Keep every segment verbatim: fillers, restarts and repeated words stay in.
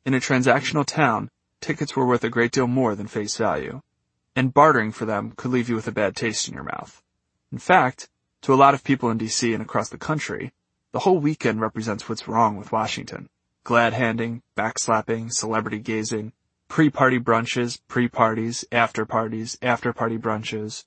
In a transactional town, tickets were worth a great deal more than face value, and bartering for them could leave you with a bad taste in your mouth. In fact, to a lot of people in D C and across the country, the whole weekend represents what's wrong with Washington. Glad-handing, backslapping, celebrity gazing, pre-party brunches, pre-parties, after-parties, after-party brunches.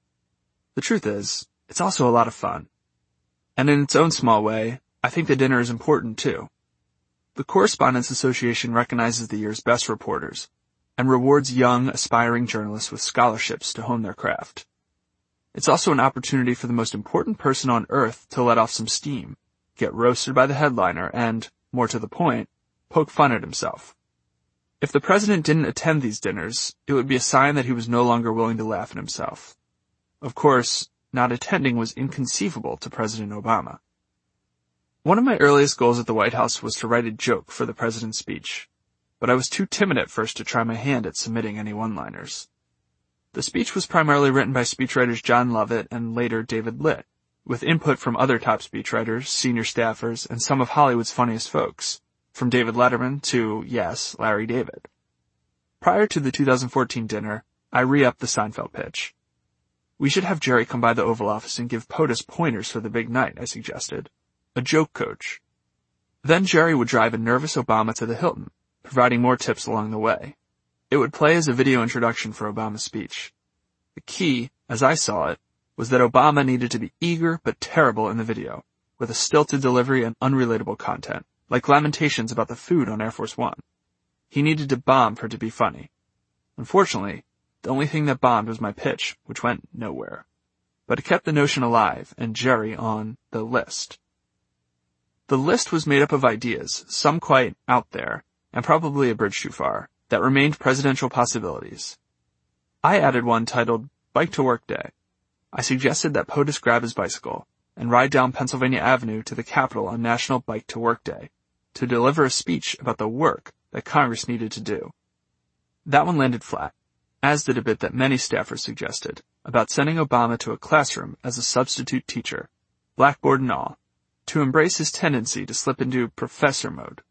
The truth is, it's also a lot of fun. And in its own small way, I think the dinner is important too. The Correspondents Association recognizes the year's best reporters and rewards young, aspiring journalists with scholarships to hone their craft. It's also an opportunity for the most important person on earth to let off some steam, get roasted by the headliner, and, more to the point, poke fun at himself. If the president didn't attend these dinners, it would be a sign that he was no longer willing to laugh at himself. Of course, not attending was inconceivable to President Obama. One of my earliest goals at the White House was to write a joke for the president's speech, but I was too timid at first to try my hand at submitting any one-liners. The speech was primarily written by speechwriters John Lovett and later David Litt, with input from other top speechwriters, senior staffers, and some of Hollywood's funniest folks, from David Letterman to, yes, Larry David. Prior to the two thousand fourteen dinner, I re-upped the Seinfeld pitch. We should have Jerry come by the Oval Office and give POTUS pointers for the big night, I suggested. A joke coach. Then Jerry would drive a nervous Obama to the Hilton, providing more tips along the way. It would play as a video introduction for Obama's speech. The key, as I saw it, was that Obama needed to be eager but terrible in the video, with a stilted delivery and unrelatable content, like lamentations about the food on Air Force One. He needed to bomb for it to be funny. Unfortunately, the only thing that bombed was my pitch, which went nowhere. But it kept the notion alive and Jerry on the list. The list was made up of ideas, some quite out there, and probably a bridge too far, that remained presidential possibilities. I added one titled Bike to Work Day. I suggested that POTUS grab his bicycle and ride down Pennsylvania Avenue to the Capitol on National Bike to Work Day to deliver a speech about the work that Congress needed to do. That one landed flat, as did a bit that many staffers suggested about sending Obama to a classroom as a substitute teacher, blackboard and all, to embrace his tendency to slip into professor mode.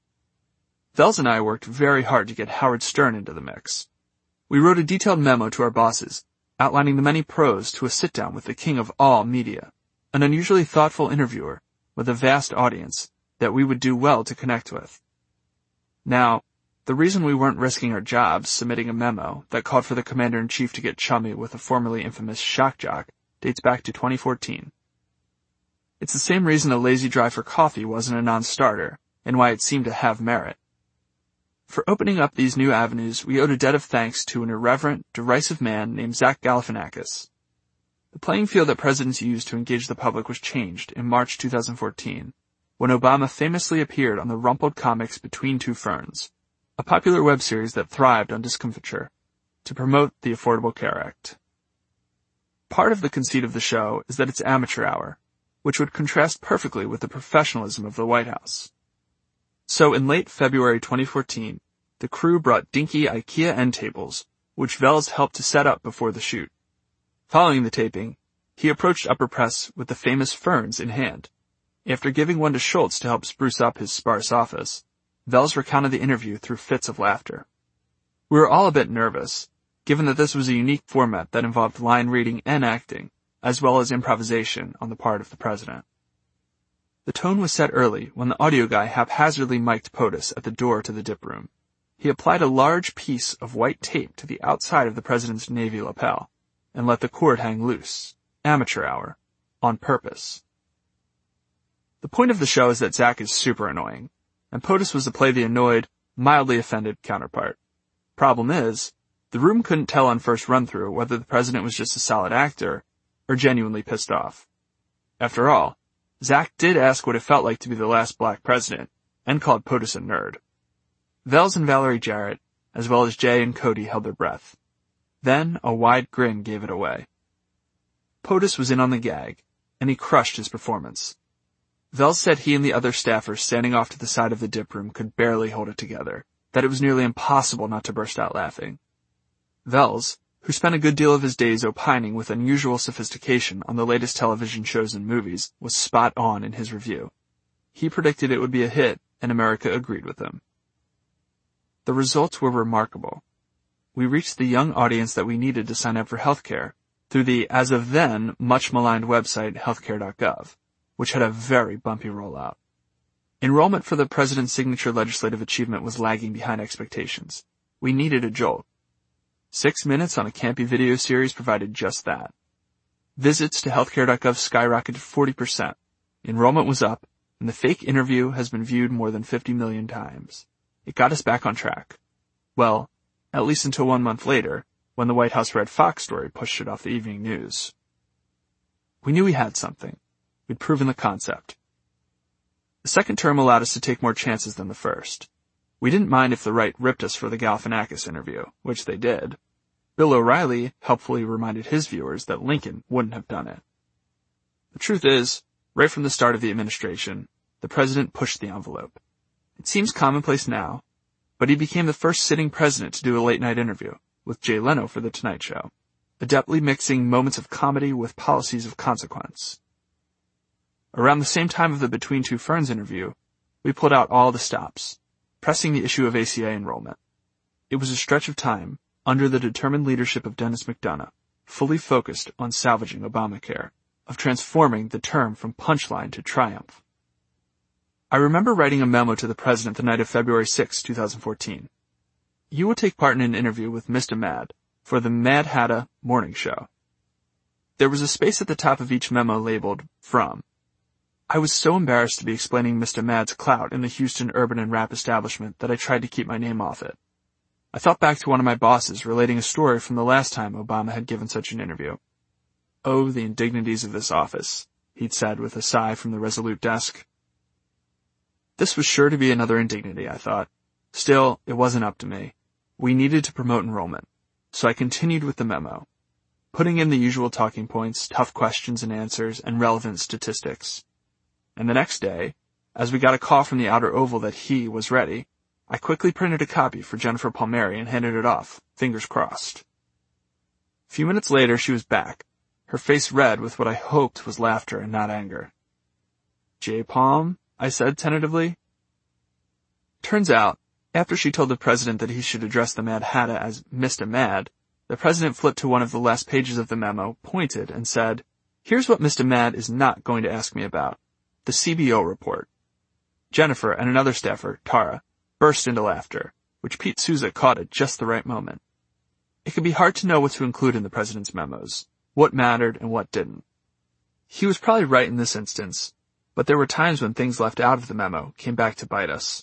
Vels and I worked very hard to get Howard Stern into the mix. We wrote a detailed memo to our bosses, outlining the many pros to a sit-down with the king of all media, an unusually thoughtful interviewer with a vast audience that we would do well to connect with. Now, the reason we weren't risking our jobs submitting a memo that called for the commander-in-chief to get chummy with a formerly infamous shock jock dates back to twenty fourteen. It's the same reason a lazy drive for coffee wasn't a non-starter, and why it seemed to have merit. For opening up these new avenues, we owed a debt of thanks to an irreverent, derisive man named Zach Galifianakis. The playing field that presidents use to engage the public was changed in March two thousand fourteen, when Obama famously appeared on the rumpled comics Between Two Ferns, a popular web series that thrived on discomfiture, to promote the Affordable Care Act. Part of the conceit of the show is that it's amateur hour, which would contrast perfectly with the professionalism of the White House. So in late February twenty fourteen, the crew brought dinky IKEA end tables, which Vels helped to set up before the shoot. Following the taping, he approached Upper Press with the famous ferns in hand. After giving one to Schultz to help spruce up his sparse office, Vels recounted the interview through fits of laughter. We were all a bit nervous, given that this was a unique format that involved line reading and acting, as well as improvisation on the part of the president. The tone was set early when the audio guy haphazardly mic'd POTUS at the door to the dip room. He applied a large piece of white tape to the outside of the president's navy lapel and let the cord hang loose, amateur hour, on purpose. The point of the show is that Zach is super annoying, and POTUS was to play the annoyed, mildly offended counterpart. Problem is, the room couldn't tell on first run-through whether the president was just a solid actor or genuinely pissed off. After all, Zach did ask what it felt like to be the last black president, and called POTUS a nerd. Vels and Valerie Jarrett, as well as Jay and Cody, held their breath. Then a wide grin gave it away. POTUS was in on the gag, and he crushed his performance. Vels said he and the other staffers standing off to the side of the dip room could barely hold it together, that it was nearly impossible not to burst out laughing. Vels, who spent a good deal of his days opining with unusual sophistication on the latest television shows and movies, was spot on in his review. He predicted it would be a hit, and America agreed with him. The results were remarkable. We reached the young audience that we needed to sign up for healthcare through the, as of then, much-maligned website healthcare dot gov, which had a very bumpy rollout. Enrollment for the president's signature legislative achievement was lagging behind expectations. We needed a jolt. Six minutes on a campy video series provided just that. Visits to healthcare dot gov skyrocketed forty percent. Enrollment was up, and the fake interview has been viewed more than fifty million times. It got us back on track. Well, at least until one month later, when the White House Red Fox story pushed it off the evening news. We knew we had something. We'd proven the concept. The second term allowed us to take more chances than the first. We didn't mind if the right ripped us for the Galifianakis interview, which they did. Bill O'Reilly helpfully reminded his viewers that Lincoln wouldn't have done it. The truth is, right from the start of the administration, the president pushed the envelope. It seems commonplace now, but he became the first sitting president to do a late-night interview with Jay Leno for The Tonight Show, adeptly mixing moments of comedy with policies of consequence. Around the same time of the Between Two Ferns interview, we pulled out all the stops, pressing the issue of A C A enrollment. It was a stretch of time, under the determined leadership of Dennis McDonough, fully focused on salvaging Obamacare, of transforming the term from punchline to triumph. I remember writing a memo to the president the night of February sixth, twenty fourteen. You will take part in an interview with Mister Mad for the Mad Hatta Morning Show. There was a space at the top of each memo labeled From. I was so embarrassed to be explaining Mister Mad's clout in the Houston urban and rap establishment that I tried to keep my name off it. I thought back to one of my bosses relating a story from the last time Obama had given such an interview. Oh, the indignities of this office, he'd said with a sigh from the resolute desk. This was sure to be another indignity, I thought. Still, it wasn't up to me. We needed to promote enrollment, so I continued with the memo, putting in the usual talking points, tough questions and answers, and relevant statistics. And the next day, as we got a call from the Outer Oval that he was ready, I quickly printed a copy for Jennifer Palmieri and handed it off, fingers crossed. A few minutes later, she was back, her face red with what I hoped was laughter and not anger. J. Palm, I said tentatively. Turns out, after she told the president that he should address the Mad Hatta as Mister Mad, the president flipped to one of the last pages of the memo, pointed, and said, "Here's what Mister Mad is not going to ask me about. The C B O report." Jennifer and another staffer, Tara, burst into laughter, which Pete Souza caught at just the right moment. It could be hard to know what to include in the president's memos, what mattered and what didn't. He was probably right in this instance, but there were times when things left out of the memo came back to bite us.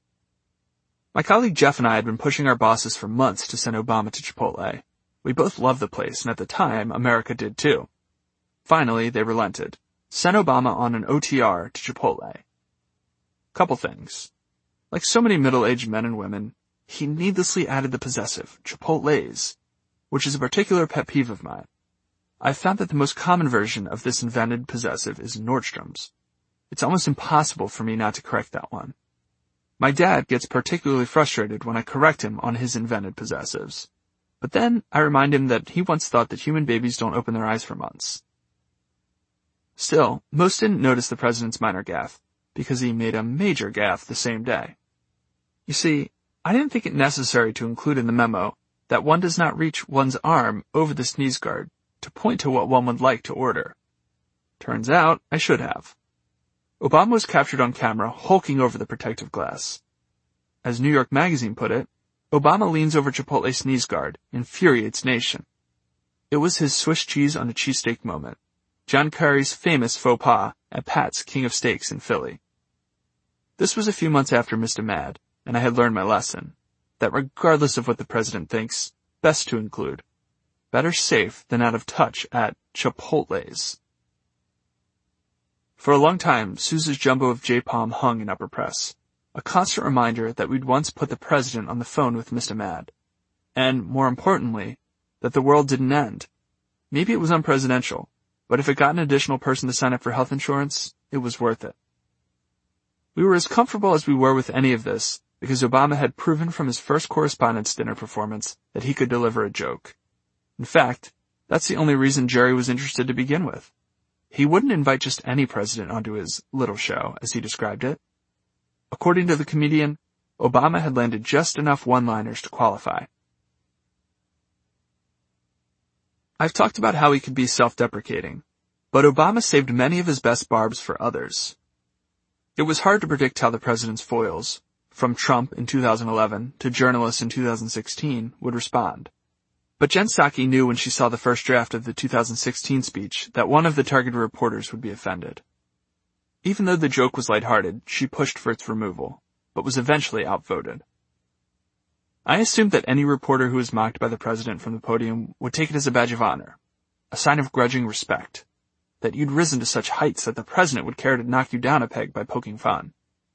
My colleague Jeff and I had been pushing our bosses for months to send Obama to Chipotle. We both loved the place, and at the time, America did too. Finally, they relented. Sent Obama on an O T R to Chipotle. Couple things. Like so many middle-aged men and women, he needlessly added the possessive, Chipotle's, which is a particular pet peeve of mine. I've found that the most common version of this invented possessive is Nordstrom's. It's almost impossible for me not to correct that one. My dad gets particularly frustrated when I correct him on his invented possessives. But then I remind him that he once thought that human babies don't open their eyes for months. Still, most didn't notice the president's minor gaffe, because he made a major gaffe the same day. You see, I didn't think it necessary to include in the memo that one does not reach one's arm over the sneeze guard to point to what one would like to order. Turns out, I should have. Obama was captured on camera hulking over the protective glass. As New York Magazine put it, Obama leans over Chipotle sneeze guard, infuriates nation. It was his Swiss cheese on a cheesesteak moment. John Kerry's famous faux pas at Pat's King of Steaks in Philly. This was a few months after Mister Mad, and I had learned my lesson, that regardless of what the president thinks, best to include. Better safe than out of touch at Chipotle's. For a long time, Sousa's jumbo of J-Palm hung in upper press, a constant reminder that we'd once put the president on the phone with Mister Mad. And, more importantly, that the world didn't end. Maybe it was unpresidential, but if it got an additional person to sign up for health insurance, it was worth it. We were as comfortable as we were with any of this, because Obama had proven from his first Correspondents' Dinner performance that he could deliver a joke. In fact, that's the only reason Jerry was interested to begin with. He wouldn't invite just any president onto his little show, as he described it. According to the comedian, Obama had landed just enough one-liners to qualify. I've talked about how he could be self-deprecating, but Obama saved many of his best barbs for others. It was hard to predict how the president's foils, from Trump in two thousand eleven to journalists in two thousand sixteen, would respond. But Jen Psaki knew when she saw the first draft of the two thousand sixteen speech that one of the targeted reporters would be offended. Even though the joke was lighthearted, she pushed for its removal, but was eventually outvoted. I assumed that any reporter who was mocked by the president from the podium would take it as a badge of honor, a sign of grudging respect, that you'd risen to such heights that the president would care to knock you down a peg by poking fun.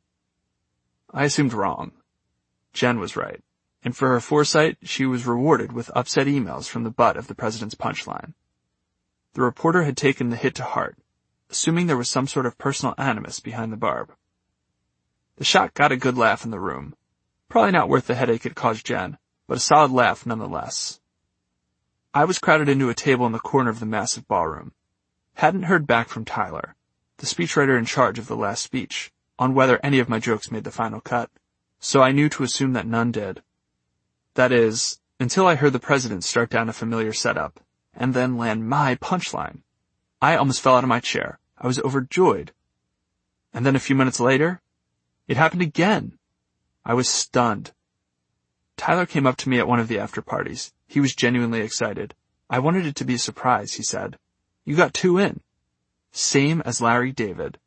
I assumed wrong. Jen was right, and for her foresight, she was rewarded with upset emails from the butt of the president's punchline. The reporter had taken the hit to heart, assuming there was some sort of personal animus behind the barb. The shot got a good laugh in the room. Probably not worth the headache it caused Jen, but a solid laugh nonetheless. I was crowded into a table in the corner of the massive ballroom. Hadn't heard back from Tyler, the speechwriter in charge of the last speech, on whether any of my jokes made the final cut, so I knew to assume that none did. That is, until I heard the president start down a familiar setup, and then land my punchline. I almost fell out of my chair. I was overjoyed. And then a few minutes later, it happened again. I was stunned. Tyler came up to me at one of the after parties. He was genuinely excited. I wanted it to be a surprise, he said. You got two in. Same as Larry David.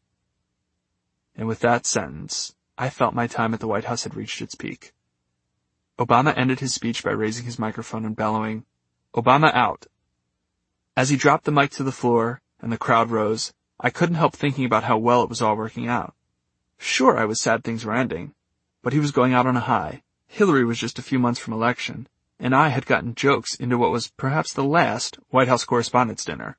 And with that sentence, I felt my time at the White House had reached its peak. Obama ended his speech by raising his microphone and bellowing, "Obama out." As he dropped the mic to the floor and the crowd rose, I couldn't help thinking about how well it was all working out. Sure, I was sad things were ending, but he was going out on a high. Hillary was just a few months from election, and I had gotten jokes into what was perhaps the last White House Correspondents' Dinner.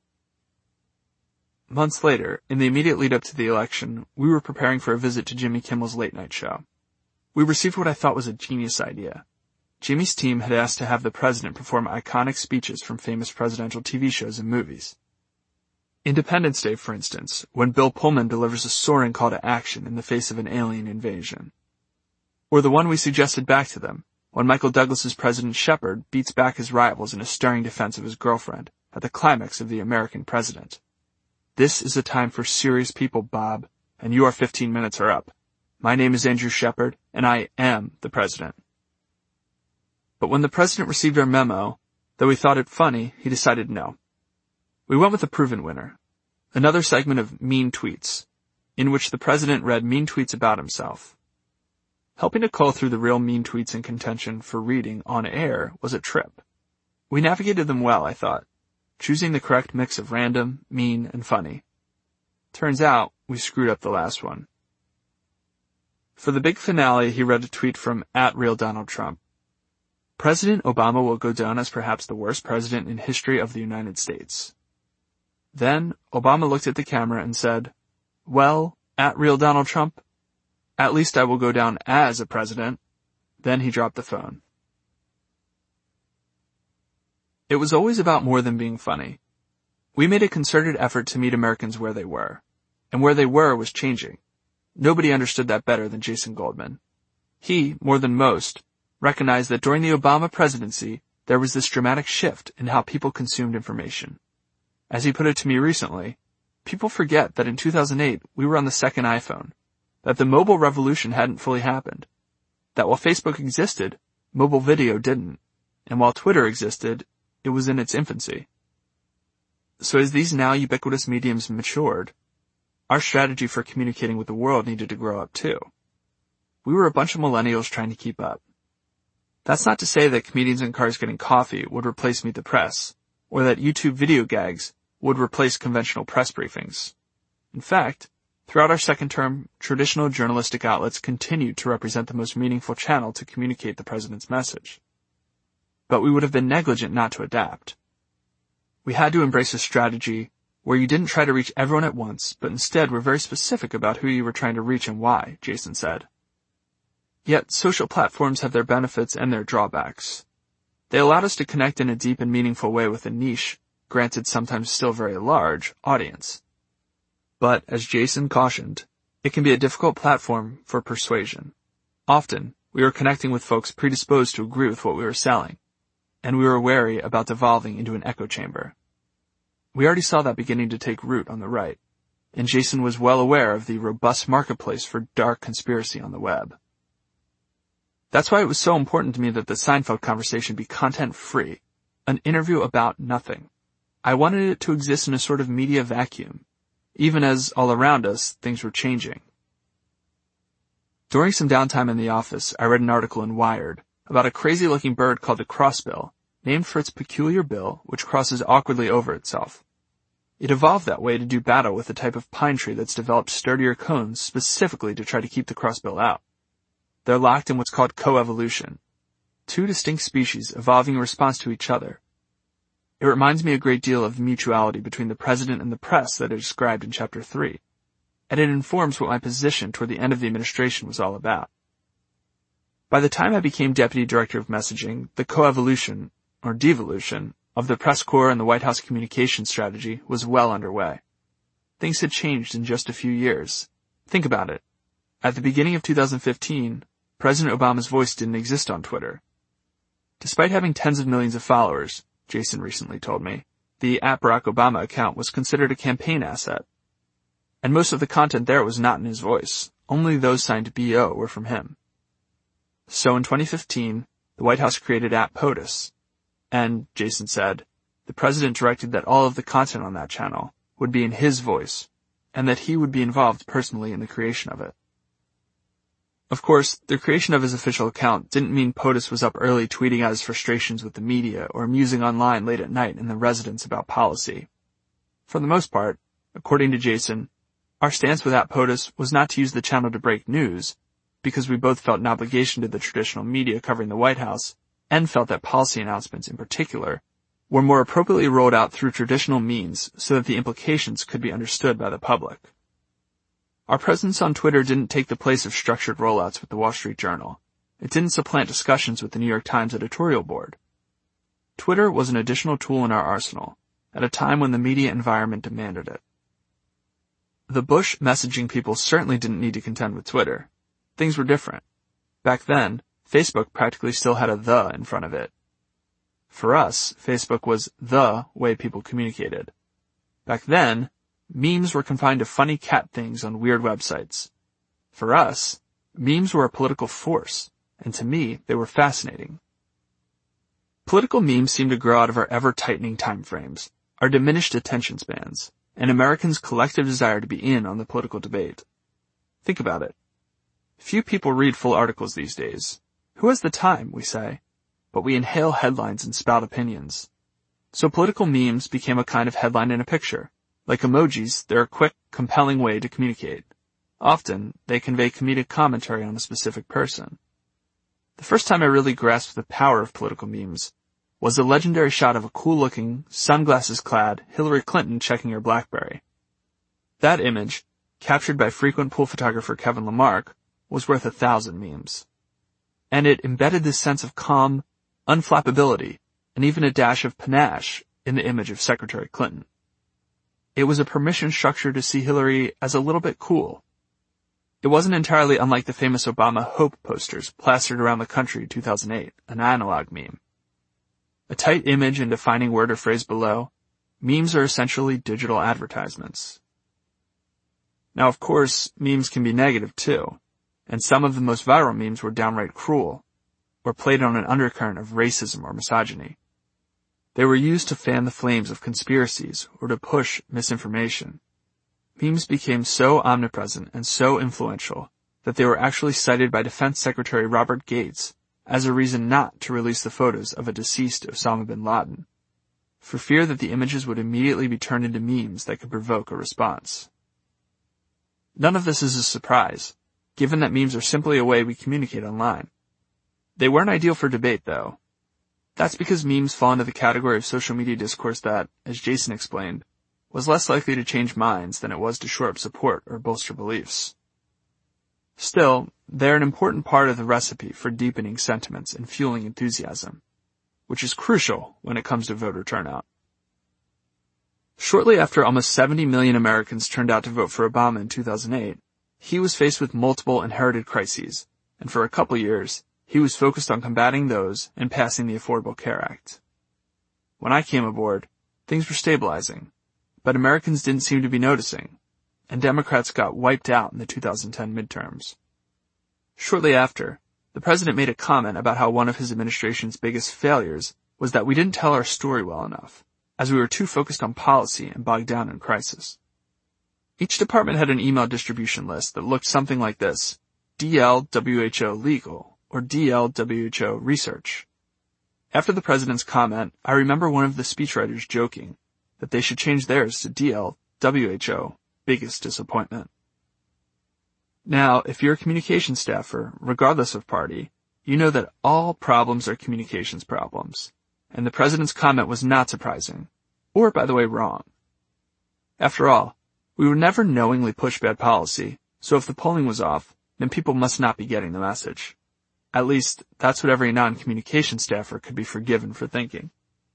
Months later, in the immediate lead-up to the election, we were preparing for a visit to Jimmy Kimmel's late-night show. We received what I thought was a genius idea. Jimmy's team had asked to have the president perform iconic speeches from famous presidential T V shows and movies. Independence Day, for instance, when Bill Pullman delivers a soaring call to action in the face of an alien invasion. Or the one we suggested back to them, when Michael Douglas's President Shepard beats back his rivals in a stirring defense of his girlfriend at the climax of The American President. This is a time for serious people, Bob, and your fifteen minutes are up. My name is Andrew Shepard, and I am the president. But when the president received our memo, though he thought it funny, he decided no. We went with a proven winner, another segment of Mean Tweets, in which the president read mean tweets about himself. Helping to cull through the real mean tweets in contention for reading on air was a trip. We navigated them well, I thought, choosing the correct mix of random, mean, and funny. Turns out, we screwed up the last one. For the big finale, he read a tweet from at Real Donald Trump. President Obama will go down as perhaps the worst president in history of the United States. Then, Obama looked at the camera and said, well, at Real Donald Trump, at least I will go down as a president. Then he dropped the phone. It was always about more than being funny. We made a concerted effort to meet Americans where they were, and where they were was changing. Nobody understood that better than Jason Goldman. He, more than most, recognized that during the Obama presidency, there was this dramatic shift in how people consumed information. As he put it to me recently, people forget that in two thousand eight, we were on the second iPhone, that the mobile revolution hadn't fully happened, that while Facebook existed, mobile video didn't, and while Twitter existed, it was in its infancy. So as these now ubiquitous mediums matured, our strategy for communicating with the world needed to grow up too. We were a bunch of millennials trying to keep up. That's not to say that comedians in cars getting coffee would replace Meet the Press, or that YouTube video gags would replace conventional press briefings. In fact, throughout our second term, traditional journalistic outlets continued to represent the most meaningful channel to communicate the president's message. But we would have been negligent not to adapt. We had to embrace a strategy where you didn't try to reach everyone at once, but instead were very specific about who you were trying to reach and why, Jason said. Yet, social platforms have their benefits and their drawbacks. They allowed us to connect in a deep and meaningful way with a niche, granted sometimes still very large, audience. But, as Jason cautioned, it can be a difficult platform for persuasion. Often, We were connecting with folks predisposed to agree with what we were selling, and we were wary about devolving into an echo chamber. We already saw that beginning to take root on the right, and Jason was well aware of the robust marketplace for dark conspiracy on the web. That's why it was so important to me that the Seinfeld conversation be content-free, an interview about nothing. I wanted it to exist in a sort of media vacuum, even as, all around us, things were changing. During some downtime in the office, I read an article in Wired about a crazy-looking bird called the crossbill, named for its peculiar bill, which crosses awkwardly over itself. It evolved that way to do battle with a type of pine tree that's developed sturdier cones specifically to try to keep the crossbill out. They're locked in what's called coevolution, two distinct species evolving in response to each other. It reminds me a great deal of the mutuality between the president and the press that I described in Chapter three, and it informs what my position toward the end of the administration was all about. By the time I became Deputy Director of Messaging, the coevolution, or devolution, of the press corps and the White House communications strategy was well underway. Things had changed in just a few years. Think about it. At the beginning of two thousand fifteen, President Obama's voice didn't exist on Twitter. Despite having tens of millions of followers, Jason recently told me, the at Barack Obama account was considered a campaign asset. And most of the content there was not in his voice. Only those signed B O were from him. So in twenty fifteen, the White House created at POTUS. And, Jason said, the president directed that all of the content on that channel would be in his voice, and that he would be involved personally in the creation of it. Of course, the creation of his official account didn't mean POTUS was up early tweeting out his frustrations with the media or musing online late at night in the residence about policy. For the most part, according to Jason, our stance with at POTUS was not to use the channel to break news, because we both felt an obligation to the traditional media covering the White House, and felt that policy announcements in particular were more appropriately rolled out through traditional means so that the implications could be understood by the public. Our presence on Twitter didn't take the place of structured rollouts with the Wall Street Journal. It didn't supplant discussions with the New York Times editorial board. Twitter was an additional tool in our arsenal, at a time when the media environment demanded it. The Bush messaging people certainly didn't need to contend with Twitter. Things were different. Back then, Facebook practically still had a the in front of it. For us, Facebook was the way people communicated. Back then, memes were confined to funny cat things on weird websites. For us, memes were a political force, and to me, they were fascinating. Political memes seem to grow out of our ever-tightening time frames, our diminished attention spans, and Americans' collective desire to be in on the political debate. Think about it. Few people read full articles these days. Who has the time, we say? But we inhale headlines and spout opinions. So political memes became a kind of headline in a picture. Like emojis, they're a quick, compelling way to communicate. Often, they convey comedic commentary on a specific person. The first time I really grasped the power of political memes was the legendary shot of a cool-looking, sunglasses-clad Hillary Clinton checking her BlackBerry. That image, captured by frequent pool photographer Kevin Lamarck, was worth a thousand memes. And it embedded this sense of calm, unflappability, and even a dash of panache in the image of Secretary Clinton. It was a permission structure to see Hillary as a little bit cool. It wasn't entirely unlike the famous Obama Hope posters plastered around the country in two thousand eight, an analog meme. A tight image and defining word or phrase below, memes are essentially digital advertisements. Now, of course, memes can be negative too, and some of the most viral memes were downright cruel, or played on an undercurrent of racism or misogyny. They were used to fan the flames of conspiracies or to push misinformation. Memes became so omnipresent and so influential that they were actually cited by Defense Secretary Robert Gates as a reason not to release the photos of a deceased Osama bin Laden, for fear that the images would immediately be turned into memes that could provoke a response. None of this is a surprise, given that memes are simply a way we communicate online. They weren't ideal for debate, though. That's because memes fall into the category of social media discourse that, as Jason explained, was less likely to change minds than it was to shore up support or bolster beliefs. Still, they're an important part of the recipe for deepening sentiments and fueling enthusiasm, which is crucial when it comes to voter turnout. Shortly after almost seventy million Americans turned out to vote for Obama in two thousand eight, he was faced with multiple inherited crises, and for a couple years, he was focused on combating those and passing the Affordable Care Act. When I came aboard, things were stabilizing, but Americans didn't seem to be noticing, and Democrats got wiped out in the two thousand ten midterms. Shortly after, the president made a comment about how one of his administration's biggest failures was that we didn't tell our story well enough, as we were too focused on policy and bogged down in crisis. Each department had an email distribution list that looked something like this: D L W H O Legal or D L W H O Research. After the president's comment, I remember one of the speechwriters joking that they should change theirs to D L W H O, Biggest Disappointment. Now, if you're a communications staffer, regardless of party, you know that all problems are communications problems, and the president's comment was not surprising, or, by the way, wrong. After all, we would never knowingly push bad policy, so if the polling was off, then people must not be getting the message. At least, that's what every non-communication staffer could be forgiven for thinking.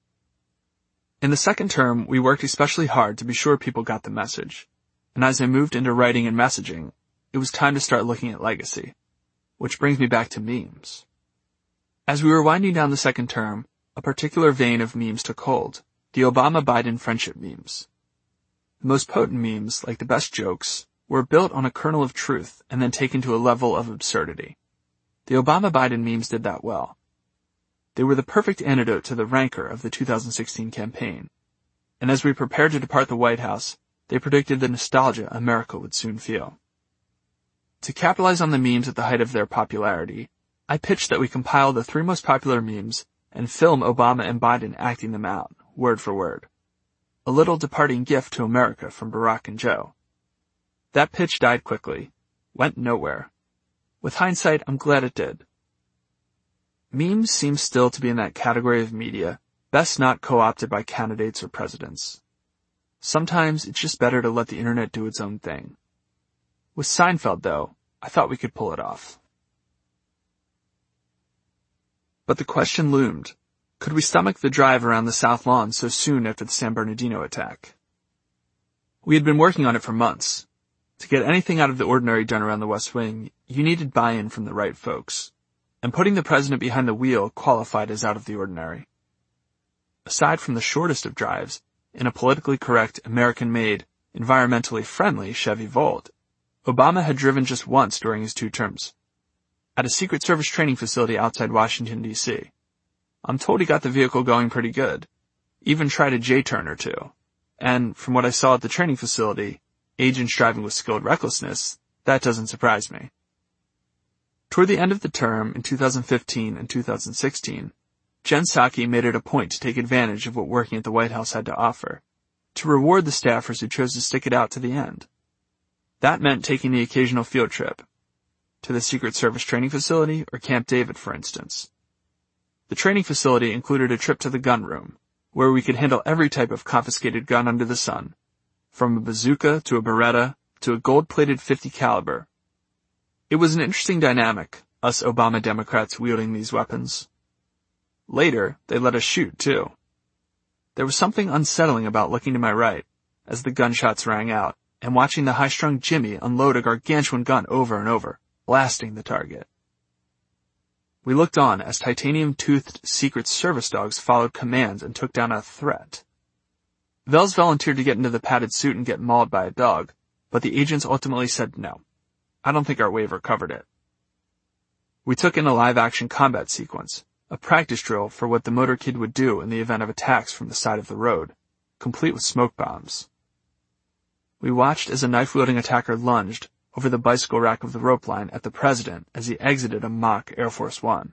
In the second term, we worked especially hard to be sure people got the message, and as I moved into writing and messaging, it was time to start looking at legacy, which brings me back to memes. As we were winding down the second term, a particular vein of memes took hold, the Obama-Biden friendship memes. The most potent memes, like the best jokes, were built on a kernel of truth and then taken to a level of absurdity. The Obama-Biden memes did that well. They were the perfect antidote to the rancor of the two thousand sixteen campaign, and as we prepared to depart the White House, they predicted the nostalgia America would soon feel. To capitalize on the memes at the height of their popularity, I pitched that we compile the three most popular memes and film Obama and Biden acting them out, word for word. A little departing gift to America from Barack and Joe. That pitch died quickly, went nowhere. With hindsight, I'm glad it did. Memes seem still to be in that category of media, best not co-opted by candidates or presidents. Sometimes it's just better to let the internet do its own thing. With Seinfeld, though, I thought we could pull it off. But the question loomed. Could we stomach the drive around the South Lawn so soon after the San Bernardino attack? We had been working on it for months. To get anything out of the ordinary done around the West Wing, you needed buy-in from the right folks, and putting the president behind the wheel qualified as out of the ordinary. Aside from the shortest of drives, in a politically correct, American-made, environmentally friendly Chevy Volt, Obama had driven just once during his two terms, at a Secret Service training facility outside Washington, D C I'm told he got the vehicle going pretty good, even tried a J-turn or two, and from what I saw at the training facility, agents driving with skilled recklessness, that doesn't surprise me. Toward the end of the term in two thousand fifteen and two thousand sixteen, Jen Psaki made it a point to take advantage of what working at the White House had to offer, to reward the staffers who chose to stick it out to the end. That meant taking the occasional field trip, to the Secret Service training facility or Camp David, for instance. The training facility included a trip to the gun room, where we could handle every type of confiscated gun under the sun, from a bazooka to a Beretta to a gold-plated fifty caliber. It was an interesting dynamic, us Obama Democrats wielding these weapons. Later, they let us shoot, too. There was something unsettling about looking to my right, as the gunshots rang out, and watching the high-strung Jimmy unload a gargantuan gun over and over, blasting the target. We looked on as titanium-toothed Secret Service dogs followed commands and took down a threat. Vels volunteered to get into the padded suit and get mauled by a dog, but the agents ultimately said no. I don't think our waiver covered it. We took in a live-action combat sequence, a practice drill for what the motorcade would do in the event of attacks from the side of the road, complete with smoke bombs. We watched as a knife-wielding attacker lunged over the bicycle rack of the rope line at the president as he exited a mock Air Force One.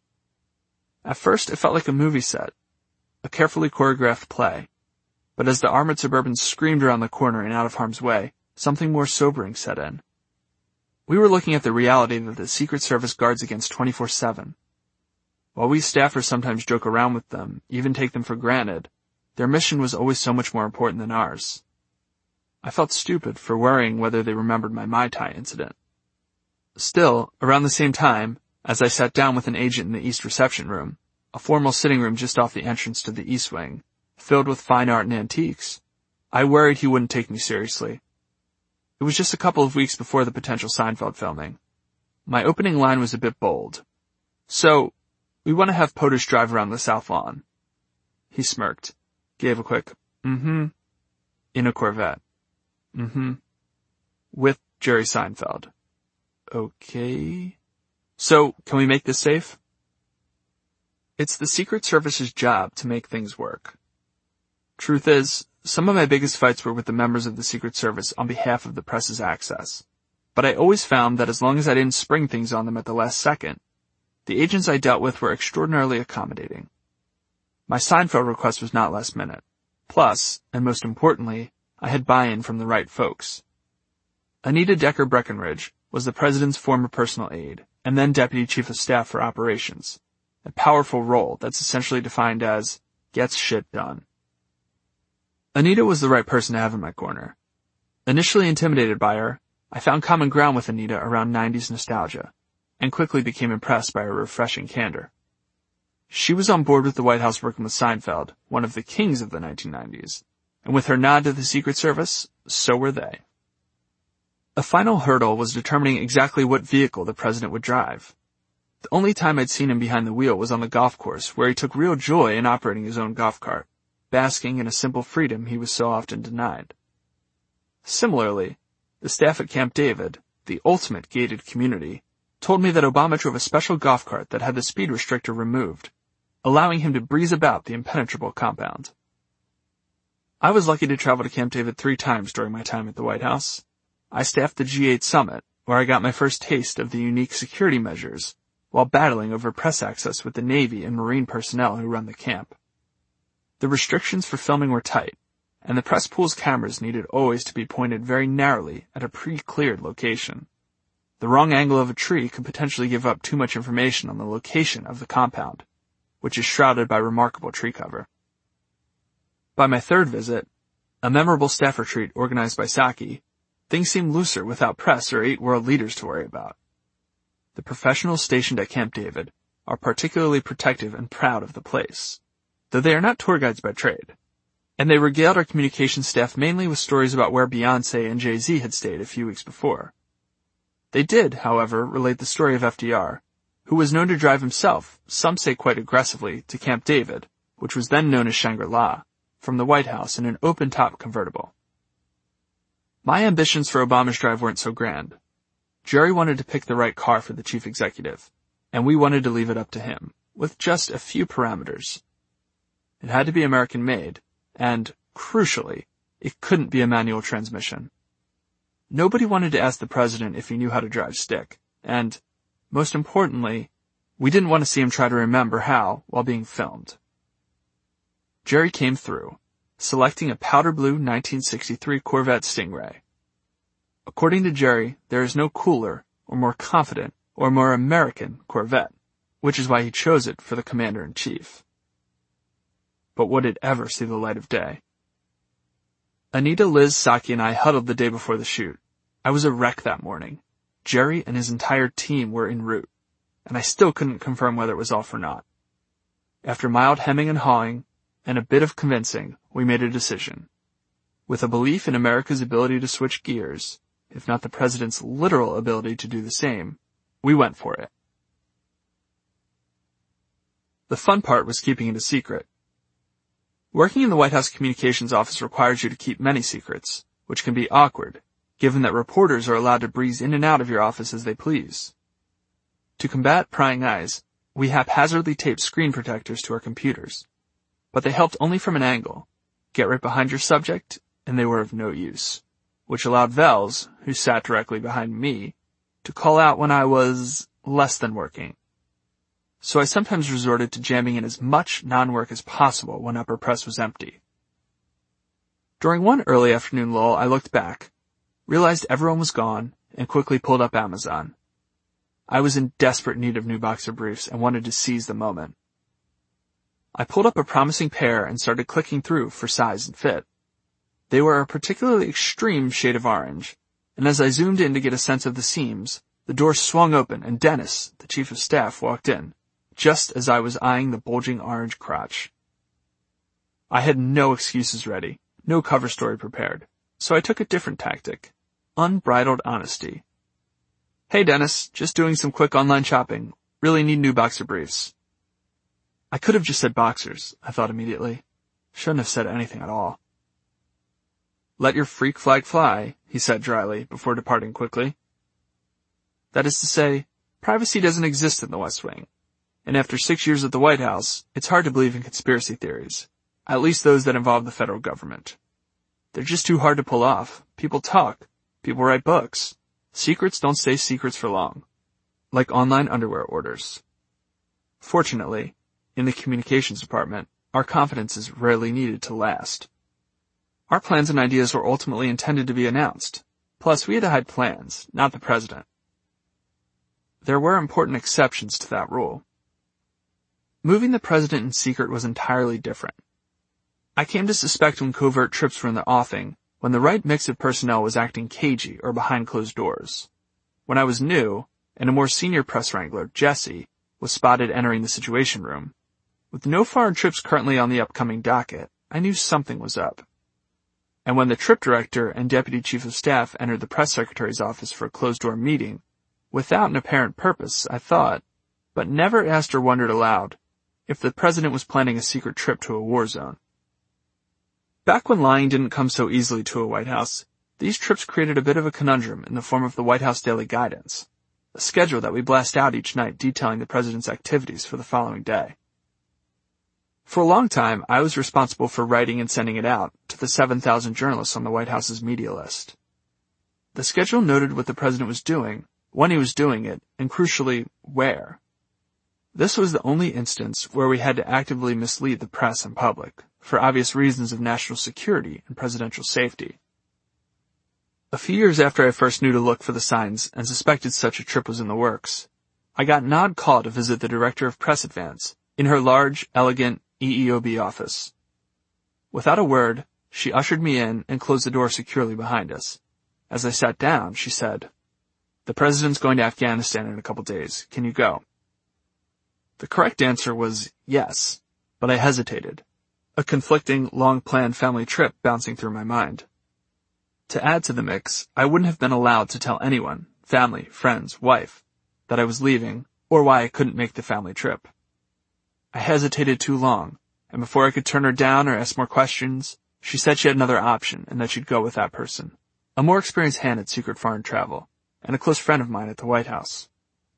At first, it felt like a movie set, a carefully choreographed play, but as the armored Suburbans screamed around the corner and out of harm's way, something more sobering set in. We were looking at the reality that the Secret Service guards against twenty-four seven. While we staffers sometimes joke around with them, even take them for granted, their mission was always so much more important than ours. I felt stupid for worrying whether they remembered my Mai Tai incident. Still, around the same time, as I sat down with an agent in the East Reception Room, a formal sitting room just off the entrance to the East Wing, filled with fine art and antiques, I worried he wouldn't take me seriously. It was just a couple of weeks before the potential Seinfeld filming. My opening line was a bit bold. So, we want to have POTUS drive around the South Lawn. He smirked, gave a quick, mm-hmm, in a Corvette. Mm-hmm. With Jerry Seinfeld. Okay. So, can we make this safe? It's the Secret Service's job to make things work. Truth is, some of my biggest fights were with the members of the Secret Service on behalf of the press's access. But I always found that as long as I didn't spring things on them at the last second, the agents I dealt with were extraordinarily accommodating. My Seinfeld request was not last minute. Plus, and most importantly, I had buy-in from the right folks. Anita Decker Breckenridge was the president's former personal aide, and then deputy chief of staff for operations, a powerful role that's essentially defined as, gets shit done. Anita was the right person to have in my corner. Initially intimidated by her, I found common ground with Anita around nineties nostalgia, and quickly became impressed by her refreshing candor. She was on board with the White House working with Seinfeld, one of the kings of the nineteen nineties, and with her nod to the Secret Service, so were they. A final hurdle was determining exactly what vehicle the president would drive. The only time I'd seen him behind the wheel was on the golf course, where he took real joy in operating his own golf cart, basking in a simple freedom he was so often denied. Similarly, the staff at Camp David, the ultimate gated community, told me that Obama drove a special golf cart that had the speed restrictor removed, allowing him to breeze about the impenetrable compound. I was lucky to travel to Camp David three times during my time at the White House. I staffed the G eight summit, where I got my first taste of the unique security measures, while battling over press access with the Navy and Marine personnel who run the camp. The restrictions for filming were tight, and the press pool's cameras needed always to be pointed very narrowly at a pre-cleared location. The wrong angle of a tree could potentially give up too much information on the location of the compound, which is shrouded by remarkable tree cover. By my third visit, a memorable staff retreat organized by Psaki, things seemed looser without press or eight world leaders to worry about. The professionals stationed at Camp David are particularly protective and proud of the place, though they are not tour guides by trade, and they regaled our communications staff mainly with stories about where Beyoncé and Jay-Z had stayed a few weeks before. They did, however, relate the story of F D R, who was known to drive himself, some say quite aggressively, to Camp David, which was then known as Shangri-La, from the White House in an open-top convertible. My ambitions for Obama's drive weren't so grand. Jerry wanted to pick the right car for the chief executive, and we wanted to leave it up to him, with just a few parameters. It had to be American-made, and, crucially, it couldn't be a manual transmission. Nobody wanted to ask the president if he knew how to drive stick, and, most importantly, we didn't want to see him try to remember how while being filmed. Jerry came through, selecting a powder blue nineteen sixty-three Corvette Stingray. According to Jerry, there is no cooler, or more confident, or more American Corvette, which is why he chose it for the commander-in-chief. But would it ever see the light of day? Anita, Liz, Psaki, and I huddled the day before the shoot. I was a wreck that morning. Jerry and his entire team were en route, and I still couldn't confirm whether it was off or not. After mild hemming and hawing, and a bit of convincing, we made a decision. With a belief in America's ability to switch gears, if not the president's literal ability to do the same, we went for it. The fun part was keeping it a secret. Working in the White House Communications Office requires you to keep many secrets, which can be awkward, given that reporters are allowed to breeze in and out of your office as they please. To combat prying eyes, we haphazardly taped screen protectors to our computers, but they helped only from an angle. Get right behind your subject, and they were of no use, which allowed Vels, who sat directly behind me, to call out when I was less than working. So I sometimes resorted to jamming in as much non-work as possible when upper press was empty. During one early afternoon lull, I looked back, realized everyone was gone, and quickly pulled up Amazon. I was in desperate need of new boxer briefs and wanted to seize the moment. I pulled up a promising pair and started clicking through for size and fit. They were a particularly extreme shade of orange, and as I zoomed in to get a sense of the seams, the door swung open and Dennis, the chief of staff, walked in, just as I was eyeing the bulging orange crotch. I had no excuses ready, no cover story prepared, so I took a different tactic. Unbridled honesty. "Hey Dennis, just doing some quick online shopping. Really need new boxer briefs." I could have just said boxers, I thought immediately. Shouldn't have said anything at all. "Let your freak flag fly," he said dryly, before departing quickly. That is to say, privacy doesn't exist in the West Wing. And after six years at the White House, it's hard to believe in conspiracy theories, at least those that involve the federal government. They're just too hard to pull off. People talk. People write books. Secrets don't stay secrets for long. Like online underwear orders. Fortunately, in the communications department, our confidence is rarely needed to last. Our plans and ideas were ultimately intended to be announced. Plus, we had to hide plans, not the president. There were important exceptions to that rule. Moving the president in secret was entirely different. I came to suspect when covert trips were in the offing, when the right mix of personnel was acting cagey or behind closed doors. When I was new, and a more senior press wrangler, Jesse, was spotted entering the Situation Room. With no foreign trips currently on the upcoming docket, I knew something was up. And when the trip director and deputy chief of staff entered the press secretary's office for a closed-door meeting, without an apparent purpose, I thought, but never asked or wondered aloud, if the president was planning a secret trip to a war zone. Back when lying didn't come so easily to a White House, these trips created a bit of a conundrum in the form of the White House Daily Guidance, a schedule that we blast out each night detailing the president's activities for the following day. For a long time, I was responsible for writing and sending it out to the seven thousand journalists on the White House's media list. The schedule noted what the president was doing, when he was doing it, and crucially, where. This was the only instance where we had to actively mislead the press and public, for obvious reasons of national security and presidential safety. A few years after I first knew to look for the signs and suspected such a trip was in the works, I got an odd call to visit the director of press advance in her large, elegant E E O B office. Without a word, she ushered me in and closed the door securely behind us. As I sat down, she said, "The president's going to Afghanistan in a couple days. Can you go?" The correct answer was yes, but I hesitated, a conflicting, long-planned family trip bouncing through my mind. To add to the mix, I wouldn't have been allowed to tell anyone, family, friends, wife, that I was leaving, or why I couldn't make the family trip. I hesitated too long, and before I could turn her down or ask more questions, she said she had another option and that she'd go with that person, a more experienced hand at secret foreign travel, and a close friend of mine at the White House.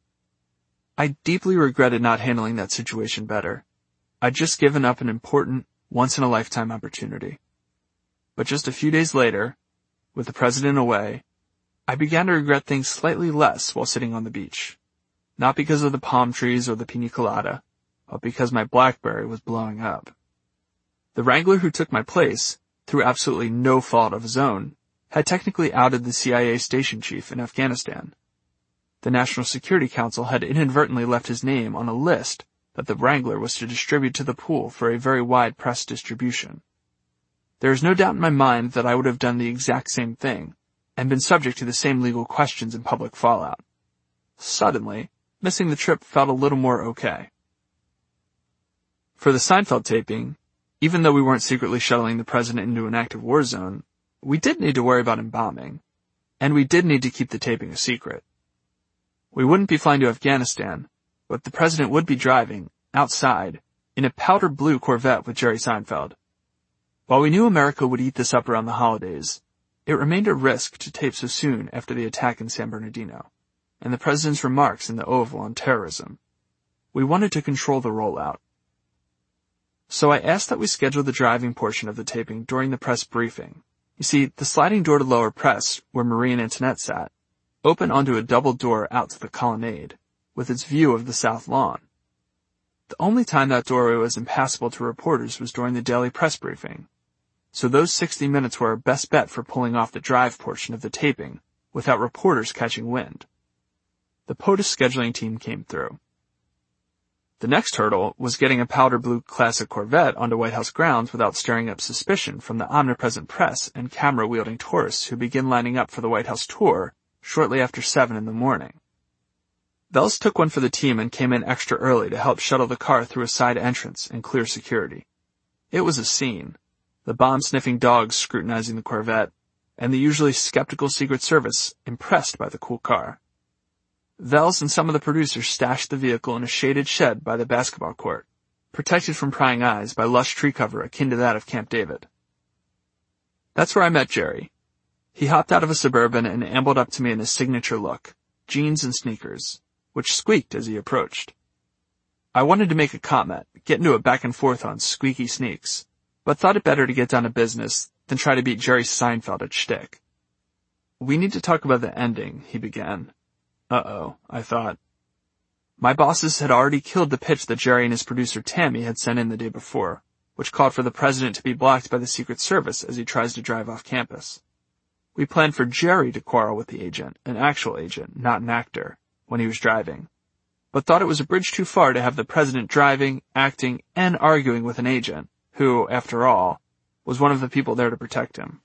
I deeply regretted not handling that situation better. I'd just given up an important, once-in-a-lifetime opportunity. But just a few days later, with the president away, I began to regret things slightly less while sitting on the beach. Not because of the palm trees or the pina colada, but because my BlackBerry was blowing up. The wrangler who took my place, through absolutely no fault of his own, had technically outed the C I A station chief in Afghanistan. The National Security Council had inadvertently left his name on a list that the wrangler was to distribute to the pool for a very wide press distribution. There is no doubt in my mind that I would have done the exact same thing, and been subject to the same legal questions and public fallout. Suddenly, missing the trip felt a little more okay. For the Seinfeld taping, even though we weren't secretly shuttling the president into an active war zone, we did need to worry about him bombing, and we did need to keep the taping a secret. We wouldn't be flying to Afghanistan, but the president would be driving, outside, in a powder blue Corvette with Jerry Seinfeld. While we knew America would eat this up around the holidays, it remained a risk to tape so soon after the attack in San Bernardino, and the president's remarks in the Oval on terrorism. We wanted to control the rollout. So I asked that we schedule the driving portion of the taping during the press briefing. You see, the sliding door to lower press, where Marie and Antoinette sat, opened onto a double door out to the colonnade, with its view of the south lawn. The only time that doorway was impassable to reporters was during the daily press briefing, so those sixty minutes were our best bet for pulling off the drive portion of the taping without reporters catching wind. The POTUS scheduling team came through. The next hurdle was getting a powder blue classic Corvette onto White House grounds without stirring up suspicion from the omnipresent press and camera-wielding tourists who begin lining up for the White House tour shortly after seven in the morning. Bells took one for the team and came in extra early to help shuttle the car through a side entrance and clear security. It was a scene, the bomb-sniffing dogs scrutinizing the Corvette, and the usually skeptical Secret Service impressed by the cool car. Vels and some of the producers stashed the vehicle in a shaded shed by the basketball court, protected from prying eyes by lush tree cover akin to that of Camp David. That's where I met Jerry. He hopped out of a Suburban and ambled up to me in his signature look, jeans and sneakers, which squeaked as he approached. I wanted to make a comment, get into a back and forth on squeaky sneaks, but thought it better to get down to business than try to beat Jerry Seinfeld at shtick. We need to talk about the ending, he began. Uh-oh, I thought. My bosses had already killed the pitch that Jerry and his producer Tammy had sent in the day before, which called for the president to be blocked by the Secret Service as he tries to drive off campus. We planned for Jerry to quarrel with the agent, an actual agent, not an actor, when he was driving, but thought it was a bridge too far to have the president driving, acting, and arguing with an agent, who, after all, was one of the people there to protect him.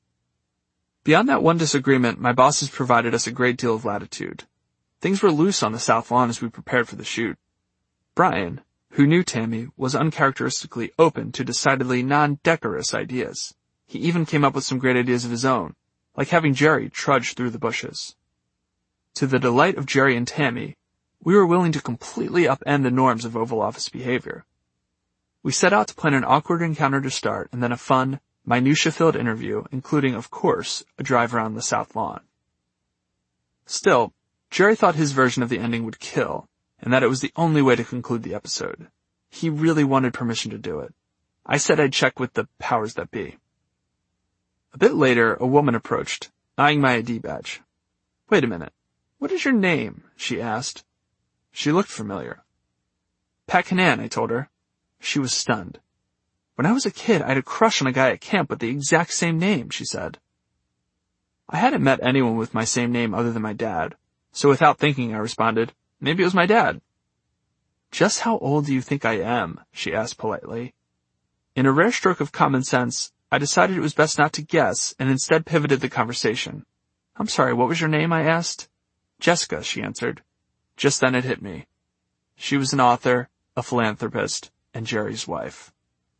Beyond that one disagreement, my bosses provided us a great deal of latitude. Things were loose on the South Lawn as we prepared for the shoot. Brian, who knew Tammy, was uncharacteristically open to decidedly non-decorous ideas. He even came up with some great ideas of his own, like having Jerry trudge through the bushes. To the delight of Jerry and Tammy, we were willing to completely upend the norms of Oval Office behavior. We set out to plan an awkward encounter to start and then a fun, minutia-filled interview, including, of course, a drive around the South Lawn. Still, Jerry thought his version of the ending would kill, and that it was the only way to conclude the episode. He really wanted permission to do it. I said I'd check with the powers that be. A bit later, a woman approached, eyeing my I D badge. Wait a minute. What is your name? She asked. She looked familiar. Pat Canan, I told her. She was stunned. When I was a kid, I had a crush on a guy at camp with the exact same name, she said. I hadn't met anyone with my same name other than my dad, so without thinking I responded, maybe it was my dad. Just how old do you think I am? She asked politely. In a rare stroke of common sense, I decided it was best not to guess and instead pivoted the conversation. I'm sorry, what was your name? I asked. Jessica, she answered. Just then it hit me. She was an author, a philanthropist, and Jerry's wife.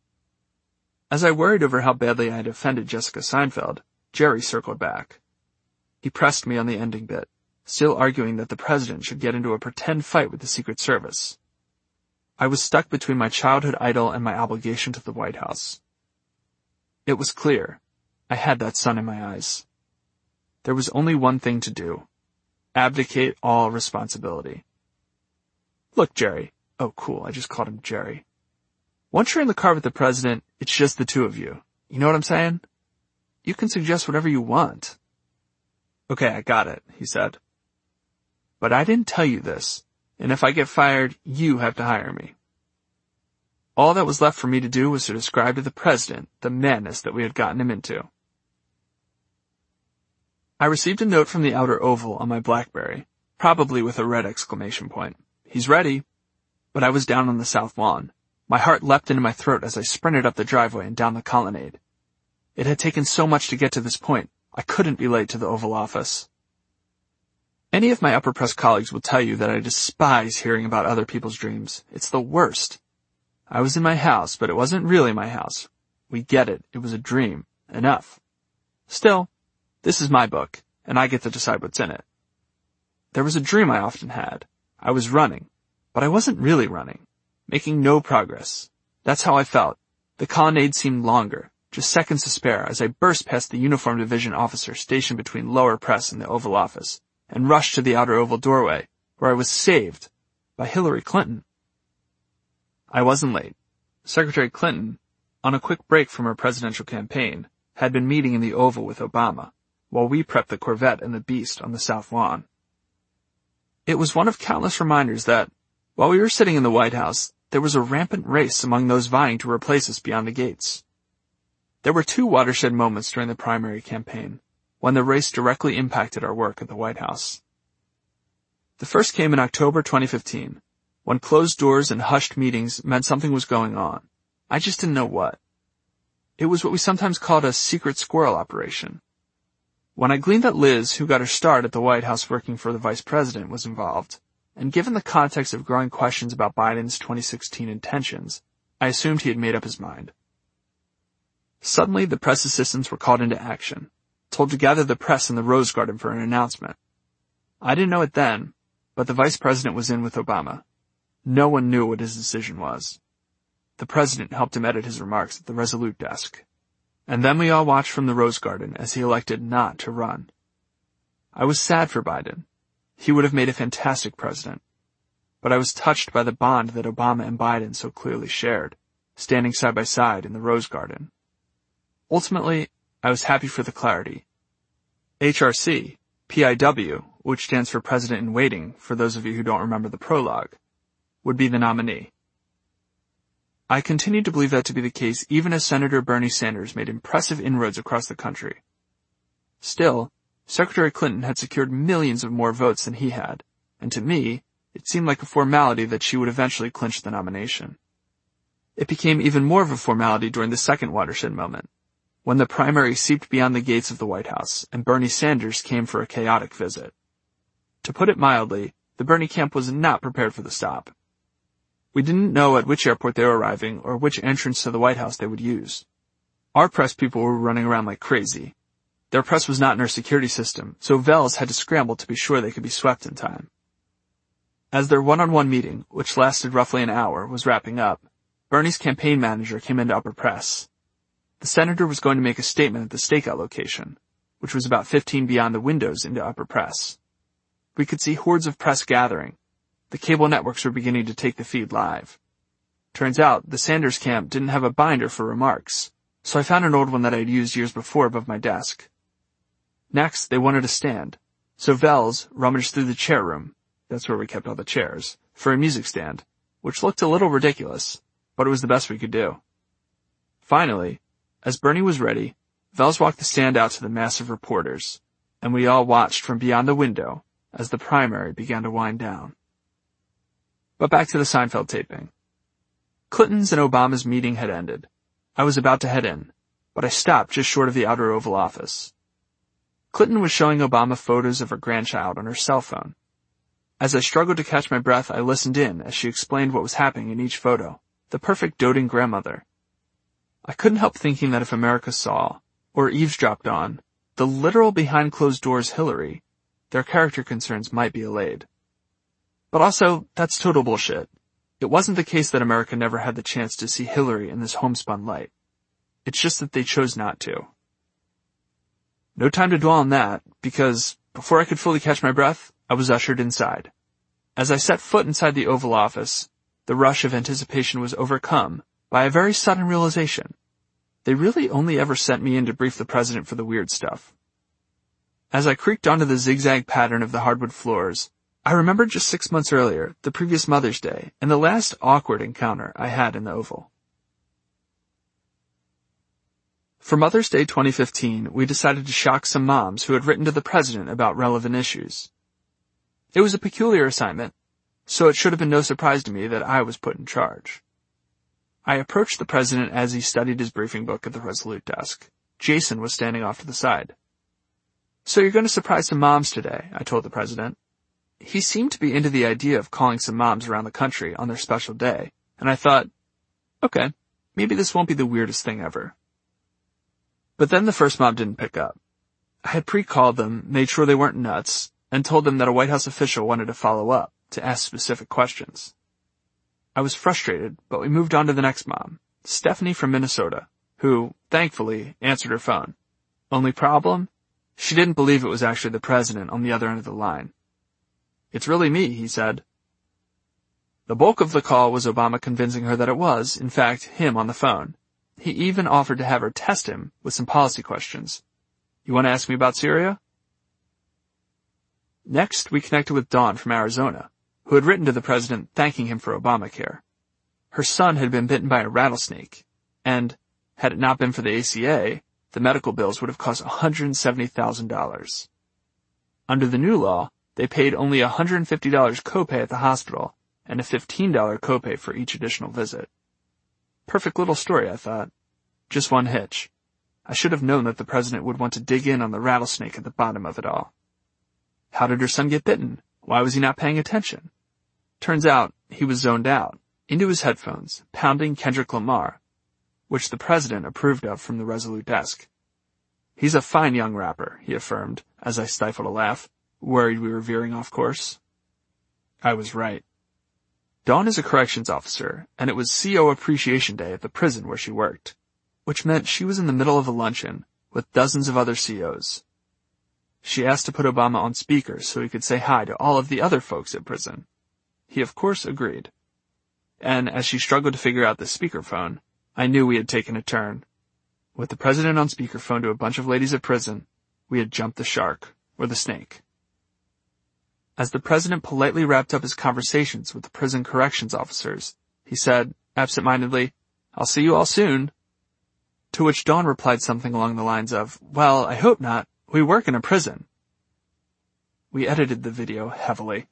As I worried over how badly I had offended Jessica Seinfeld, Jerry circled back. He pressed me on the ending bit, still arguing that the president should get into a pretend fight with the Secret Service. I was stuck between my childhood idol and my obligation to the White House. It was clear. I had that sun in my eyes. There was only one thing to do. Abdicate all responsibility. Look, Jerry. Oh, cool, I just called him Jerry. Once you're in the car with the president, it's just the two of you. You know what I'm saying? You can suggest whatever you want. Okay, I got it, he said. But I didn't tell you this, and if I get fired, you have to hire me. All that was left for me to do was to describe to the president the madness that we had gotten him into. I received a note from the outer oval on my BlackBerry, probably with a red exclamation point. He's ready. But I was down on the South Lawn. My heart leapt into my throat as I sprinted up the driveway and down the colonnade. It had taken so much to get to this point, I couldn't be late to the Oval Office. Any of my upper press colleagues will tell you that I despise hearing about other people's dreams. It's the worst. I was in my house, but it wasn't really my house. We get it. It was a dream. Enough. Still, this is my book, and I get to decide what's in it. There was a dream I often had. I was running, but I wasn't really running. Making no progress. That's how I felt. The colonnade seemed longer, just seconds to spare as I burst past the uniformed division officer stationed between lower press and the Oval Office, and rushed to the outer oval doorway, where I was saved by Hillary Clinton. I wasn't late. Secretary Clinton, on a quick break from her presidential campaign, had been meeting in the Oval with Obama, while we prepped the Corvette and the Beast on the South Lawn. It was one of countless reminders that, while we were sitting in the White House, there was a rampant race among those vying to replace us beyond the gates. There were two watershed moments during the primary campaign, when the race directly impacted our work at the White House. The first came in October twenty fifteen, when closed doors and hushed meetings meant something was going on. I just didn't know what. It was what we sometimes called a secret squirrel operation. When I gleaned that Liz, who got her start at the White House working for the vice president, was involved, and given the context of growing questions about Biden's twenty sixteen intentions, I assumed he had made up his mind. Suddenly, the press assistants were called into action, told to gather the press in the Rose Garden for an announcement. I didn't know it then, but the vice president was in with Obama. No one knew what his decision was. The president helped him edit his remarks at the Resolute desk. And then we all watched from the Rose Garden as he elected not to run. I was sad for Biden. He would have made a fantastic president. But I was touched by the bond that Obama and Biden so clearly shared, standing side by side in the Rose Garden. Ultimately, I was happy for the clarity. H R C, P I W, which stands for President in Waiting, for those of you who don't remember the prologue, would be the nominee. I continued to believe that to be the case even as Senator Bernie Sanders made impressive inroads across the country. Still, Secretary Clinton had secured millions of more votes than he had, and to me, it seemed like a formality that she would eventually clinch the nomination. It became even more of a formality during the second watershed moment, when the primary seeped beyond the gates of the White House and Bernie Sanders came for a chaotic visit. To put it mildly, the Bernie camp was not prepared for the stop. We didn't know at which airport they were arriving or which entrance to the White House they would use. Our press people were running around like crazy. Their press was not in our security system, so Vels had to scramble to be sure they could be swept in time. As their one-on-one meeting, which lasted roughly an hour, was wrapping up, Bernie's campaign manager came into upper press. The senator was going to make a statement at the stakeout location, which was about fifteen beyond the windows into upper press. We could see hordes of press gathering. The cable networks were beginning to take the feed live. Turns out, the Sanders camp didn't have a binder for remarks, so I found an old one that I had used years before above my desk. Next, they wanted a stand, so Vels rummaged through the chair room, that's where we kept all the chairs, for a music stand, which looked a little ridiculous, but it was the best we could do. Finally, as Bernie was ready, Vels walked the stand out to the mass of reporters, and we all watched from beyond the window as the primary began to wind down. But back to the Seinfeld taping. Clinton's and Obama's meeting had ended. I was about to head in, but I stopped just short of the outer Oval Office. Clinton was showing Obama photos of her grandchild on her cell phone. As I struggled to catch my breath, I listened in as she explained what was happening in each photo, the perfect doting grandmother. I couldn't help thinking that if America saw, or eavesdropped on, the literal behind-closed-doors Hillary, their character concerns might be allayed. But also, that's total bullshit. It wasn't the case that America never had the chance to see Hillary in this homespun light. It's just that they chose not to. No time to dwell on that, because before I could fully catch my breath, I was ushered inside. As I set foot inside the Oval Office, the rush of anticipation was overcome by a very sudden realization. They really only ever sent me in to brief the president for the weird stuff. As I creaked onto the zigzag pattern of the hardwood floors, I remembered just six months earlier, the previous Mother's Day, and the last awkward encounter I had in the Oval. For Mother's Day twenty fifteen, we decided to shock some moms who had written to the president about relevant issues. It was a peculiar assignment, so it should have been no surprise to me that I was put in charge. I approached the president as he studied his briefing book at the Resolute desk. Jason was standing off to the side. "So you're going to surprise some moms today," I told the president. He seemed to be into the idea of calling some moms around the country on their special day, and I thought, okay, maybe this won't be the weirdest thing ever. But then the first mom didn't pick up. I had pre-called them, made sure they weren't nuts, and told them that a White House official wanted to follow up, to ask specific questions. I was frustrated, but we moved on to the next mom, Stephanie from Minnesota, who, thankfully, answered her phone. Only problem? She didn't believe it was actually the president on the other end of the line. "It's really me," he said. The bulk of the call was Obama convincing her that it was, in fact, him on the phone. He even offered to have her test him with some policy questions. "You want to ask me about Syria?" Next, we connected with Dawn from Arizona, who had written to the president thanking him for Obamacare. Her son had been bitten by a rattlesnake, and, had it not been for the A C A, the medical bills would have cost one hundred seventy thousand dollars. Under the new law, they paid only one hundred fifty dollars copay at the hospital and a fifteen dollars copay for each additional visit. Perfect little story, I thought. Just one hitch. I should have known that the president would want to dig in on the rattlesnake at the bottom of it all. How did her son get bitten? Why was he not paying attention? Turns out, he was zoned out, into his headphones, pounding Kendrick Lamar, which the president approved of from the Resolute desk. "He's a fine young rapper," he affirmed, as I stifled a laugh, worried we were veering off course. I was right. Dawn is a corrections officer, and it was C O Appreciation Day at the prison where she worked, which meant she was in the middle of a luncheon with dozens of other C Os. She asked to put Obama on speaker so he could say hi to all of the other folks at prison. He of course agreed. And as she struggled to figure out the speakerphone, I knew we had taken a turn. With the president on speakerphone to a bunch of ladies at prison, we had jumped the shark, or the snake. As the president politely wrapped up his conversations with the prison corrections officers, he said, absent-mindedly, "I'll see you all soon." To which Dawn replied something along the lines of, "Well, I hope not. We work in a prison." We edited the video heavily.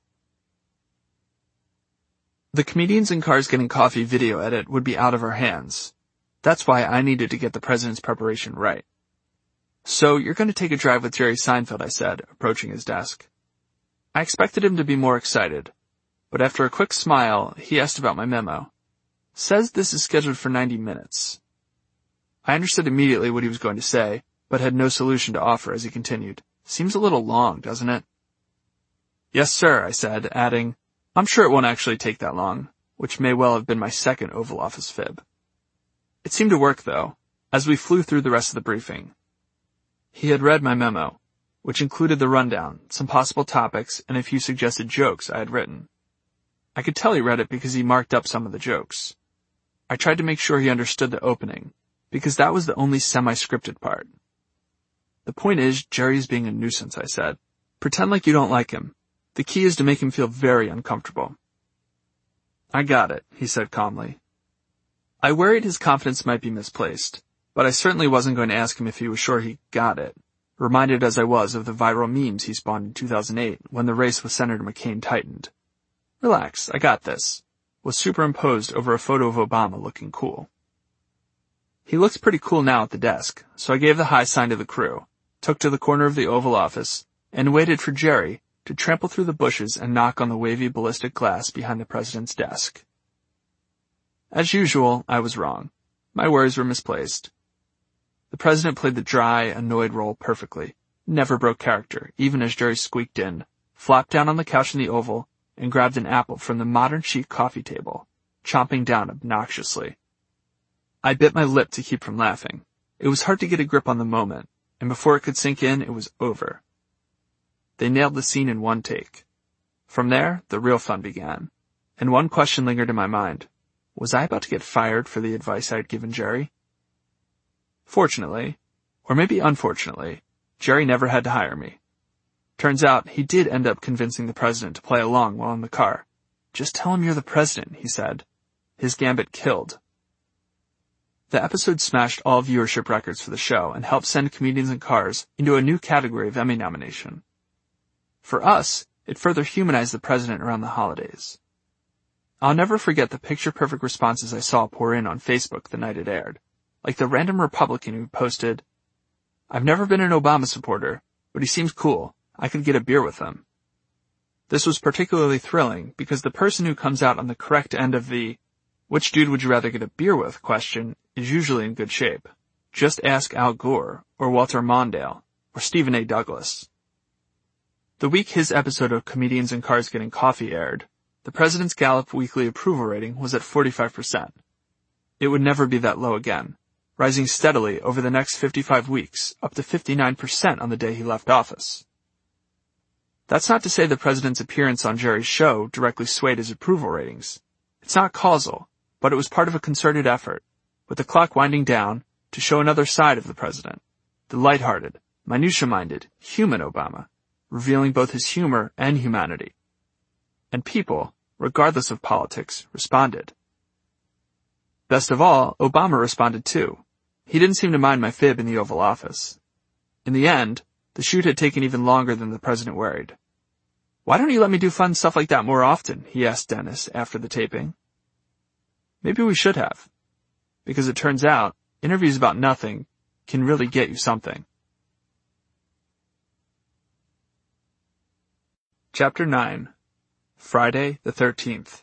The Comedians in Cars Getting Coffee video edit would be out of our hands. That's why I needed to get the president's preparation right. "So you're going to take a drive with Jerry Seinfeld," I said, approaching his desk. I expected him to be more excited, but after a quick smile, he asked about my memo. "Says this is scheduled for ninety minutes. I understood immediately what he was going to say, but had no solution to offer as he continued. "Seems a little long, doesn't it?" "Yes, sir," I said, adding, "I'm sure it won't actually take that long," which may well have been my second Oval Office fib. It seemed to work, though, as we flew through the rest of the briefing. He had read my memo, which included the rundown, some possible topics, and a few suggested jokes I had written. I could tell he read it because he marked up some of the jokes. I tried to make sure he understood the opening, because that was the only semi-scripted part. "The point is, Jerry's being a nuisance," I said. "Pretend like you don't like him. The key is to make him feel very uncomfortable." "I got it," he said calmly. I worried his confidence might be misplaced, but I certainly wasn't going to ask him if he was sure he got it, reminded as I was of the viral memes he spawned in two thousand eight when the race with Senator McCain tightened. "Relax, I got this," was superimposed over a photo of Obama looking cool. He looks pretty cool now at the desk, so I gave the high sign to the crew, took to the corner of the Oval Office, and waited for Jerry to trample through the bushes and knock on the wavy ballistic glass behind the president's desk. As usual, I was wrong. My worries were misplaced. The president played the dry, annoyed role perfectly, never broke character, even as Jerry squeaked in, flopped down on the couch in the Oval, and grabbed an apple from the modern chic coffee table, chomping down obnoxiously. I bit my lip to keep from laughing. It was hard to get a grip on the moment, and before it could sink in, it was over. They nailed the scene in one take. From there, the real fun began, and one question lingered in my mind. Was I about to get fired for the advice I had given Jerry? Fortunately, or maybe unfortunately, Jerry never had to hire me. Turns out he did end up convincing the president to play along while in the car. "Just tell him you're the president," he said. His gambit killed. The episode smashed all viewership records for the show and helped send Comedians in Cars into a new category of Emmy nomination. For us, it further humanized the president around the holidays. I'll never forget the picture-perfect responses I saw pour in on Facebook the night it aired, like the random Republican who posted, "I've never been an Obama supporter, but he seems cool. I could get a beer with him." This was particularly thrilling because the person who comes out on the correct end of the "which dude would you rather get a beer with" question is usually in good shape. Just ask Al Gore, or Walter Mondale, or Stephen A. Douglas. The week his episode of Comedians in Cars Getting Coffee aired, the president's Gallup weekly approval rating was at forty-five percent. It would never be that low again, rising steadily over the next fifty-five weeks, up to fifty-nine percent on the day he left office. That's not to say the president's appearance on Jerry's show directly swayed his approval ratings. It's not causal, but it was part of a concerted effort, with the clock winding down, to show another side of the president, the lighthearted, minutia-minded, human Obama, revealing both his humor and humanity. And people, regardless of politics, responded. Best of all, Obama responded too. He didn't seem to mind my fib in the Oval Office. In the end, the shoot had taken even longer than the president worried. "Why don't you let me do fun stuff like that more often?" he asked Dennis after the taping. Maybe we should have. Because it turns out, interviews about nothing can really get you something. Chapter nine. Friday the thirteenth.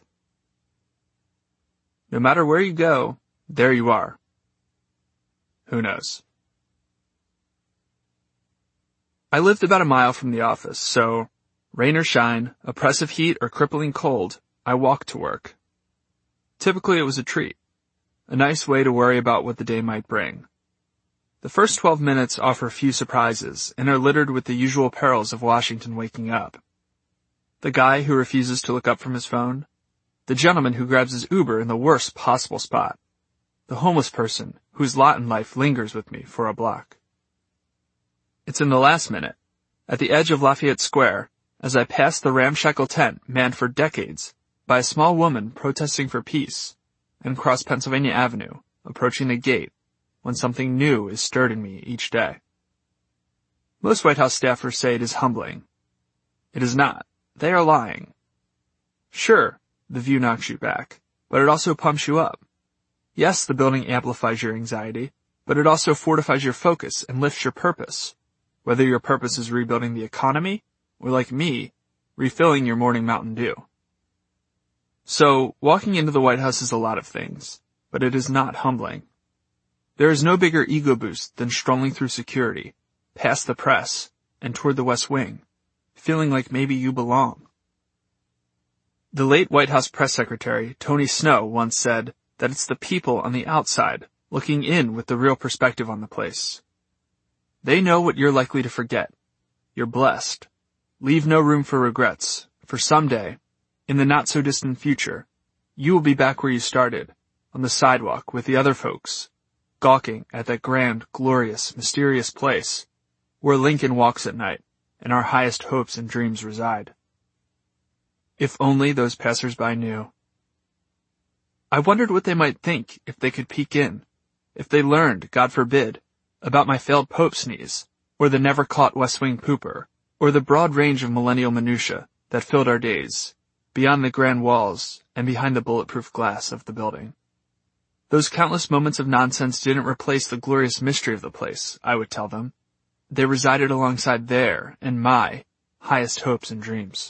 No matter where you go, there you are. Who knows? I lived about a mile from the office, so Rain or shine, oppressive heat or crippling cold, I walked to work. Typically it was a treat, a nice way to worry about what the day might bring. The first twelve minutes offer few surprises and are littered with the usual perils of Washington waking up. The guy who refuses to look up from his phone, the gentleman who grabs his Uber in the worst possible spot, the homeless person whose lot in life lingers with me for a block. It's in the last minute, at the edge of Lafayette Square, as I pass the ramshackle tent manned for decades by a small woman protesting for peace, and cross Pennsylvania Avenue, approaching the gate, when something new is stirred in me each day. Most White House staffers say it is humbling. It is not. They are lying. Sure, the view knocks you back, but it also pumps you up. Yes, the building amplifies your anxiety, but it also fortifies your focus and lifts your purpose, whether your purpose is rebuilding the economy, or like me, refilling your morning Mountain Dew. So, walking into the White House is a lot of things, but it is not humbling. There is no bigger ego boost than strolling through security, past the press, and toward the West Wing, feeling like maybe you belong. The late White House press secretary, Tony Snow, once said that it's the people on the outside looking in with the real perspective on the place. They know what you're likely to forget. You're blessed. Leave no room for regrets, for someday, in the not-so-distant future, you will be back where you started, on the sidewalk with the other folks, gawking at that grand, glorious, mysterious place where Lincoln walks at night and our highest hopes and dreams reside. If only those passers-by knew. I wondered what they might think if they could peek in, if they learned, God forbid, about my failed Pope sneeze, or the never-caught West Wing pooper, or the broad range of millennial minutiae that filled our days, beyond the grand walls and behind the bulletproof glass of the building. Those countless moments of nonsense didn't replace the glorious mystery of the place, I would tell them. They resided alongside their and my highest hopes and dreams.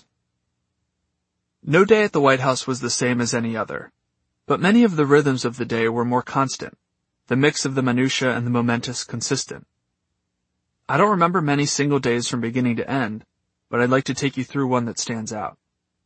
No day at the White House was the same as any other, but many of the rhythms of the day were more constant, the mix of the minutiae and the momentous consistent. I don't remember many single days from beginning to end, but I'd like to take you through one that stands out.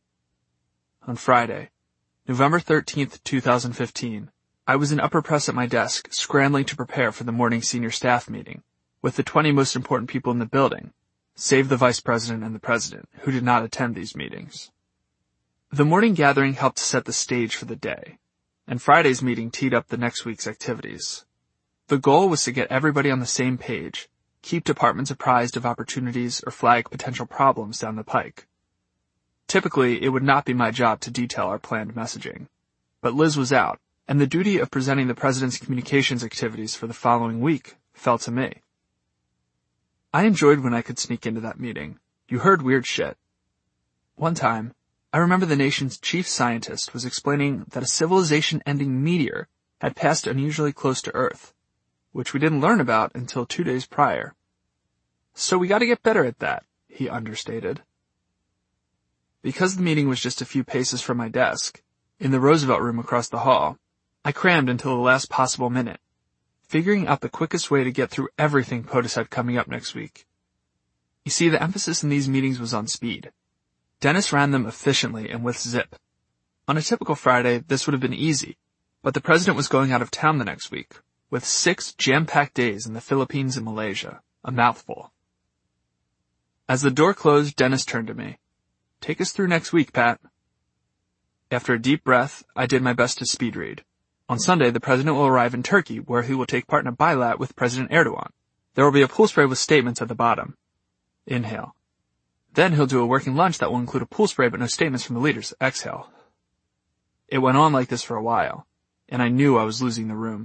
On Friday, November thirteenth, two thousand fifteen, I was in upper press at my desk, scrambling to prepare for the morning senior staff meeting, with the twenty most important people in the building, save the vice president and the president, who did not attend these meetings. The morning gathering helped set the stage for the day, and Friday's meeting teed up the next week's activities. The goal was to get everybody on the same page, keep departments apprised of opportunities or flag potential problems down the pike. Typically, it would not be my job to detail our planned messaging, but Liz was out, and the duty of presenting the president's communications activities for the following week fell to me. I enjoyed when I could sneak into that meeting. You heard weird shit. One time, I remember the nation's chief scientist was explaining that a civilization-ending meteor had passed unusually close to Earth, which we didn't learn about until two days prior. So we gotta get better at that, he understated. Because the meeting was just a few paces from my desk, in the Roosevelt room across the hall, I crammed until the last possible minute, figuring out the quickest way to get through everything POTUS had coming up next week. You see, the emphasis in these meetings was on speed. Dennis ran them efficiently and with zip. On a typical Friday, this would have been easy, but the president was going out of town the next week, with six jam-packed days in the Philippines and Malaysia, a mouthful. As the door closed, Dennis turned to me. Take us through next week, Pat. After a deep breath, I did my best to speed read. On Sunday, the president will arrive in Turkey, where he will take part in a bilat with President Erdogan. There will be a pool spray with statements at the bottom. Inhale. Then he'll do a working lunch that will include a pool spray but no statements from the leaders. Exhale. It went on like this for a while, and I knew I was losing the room.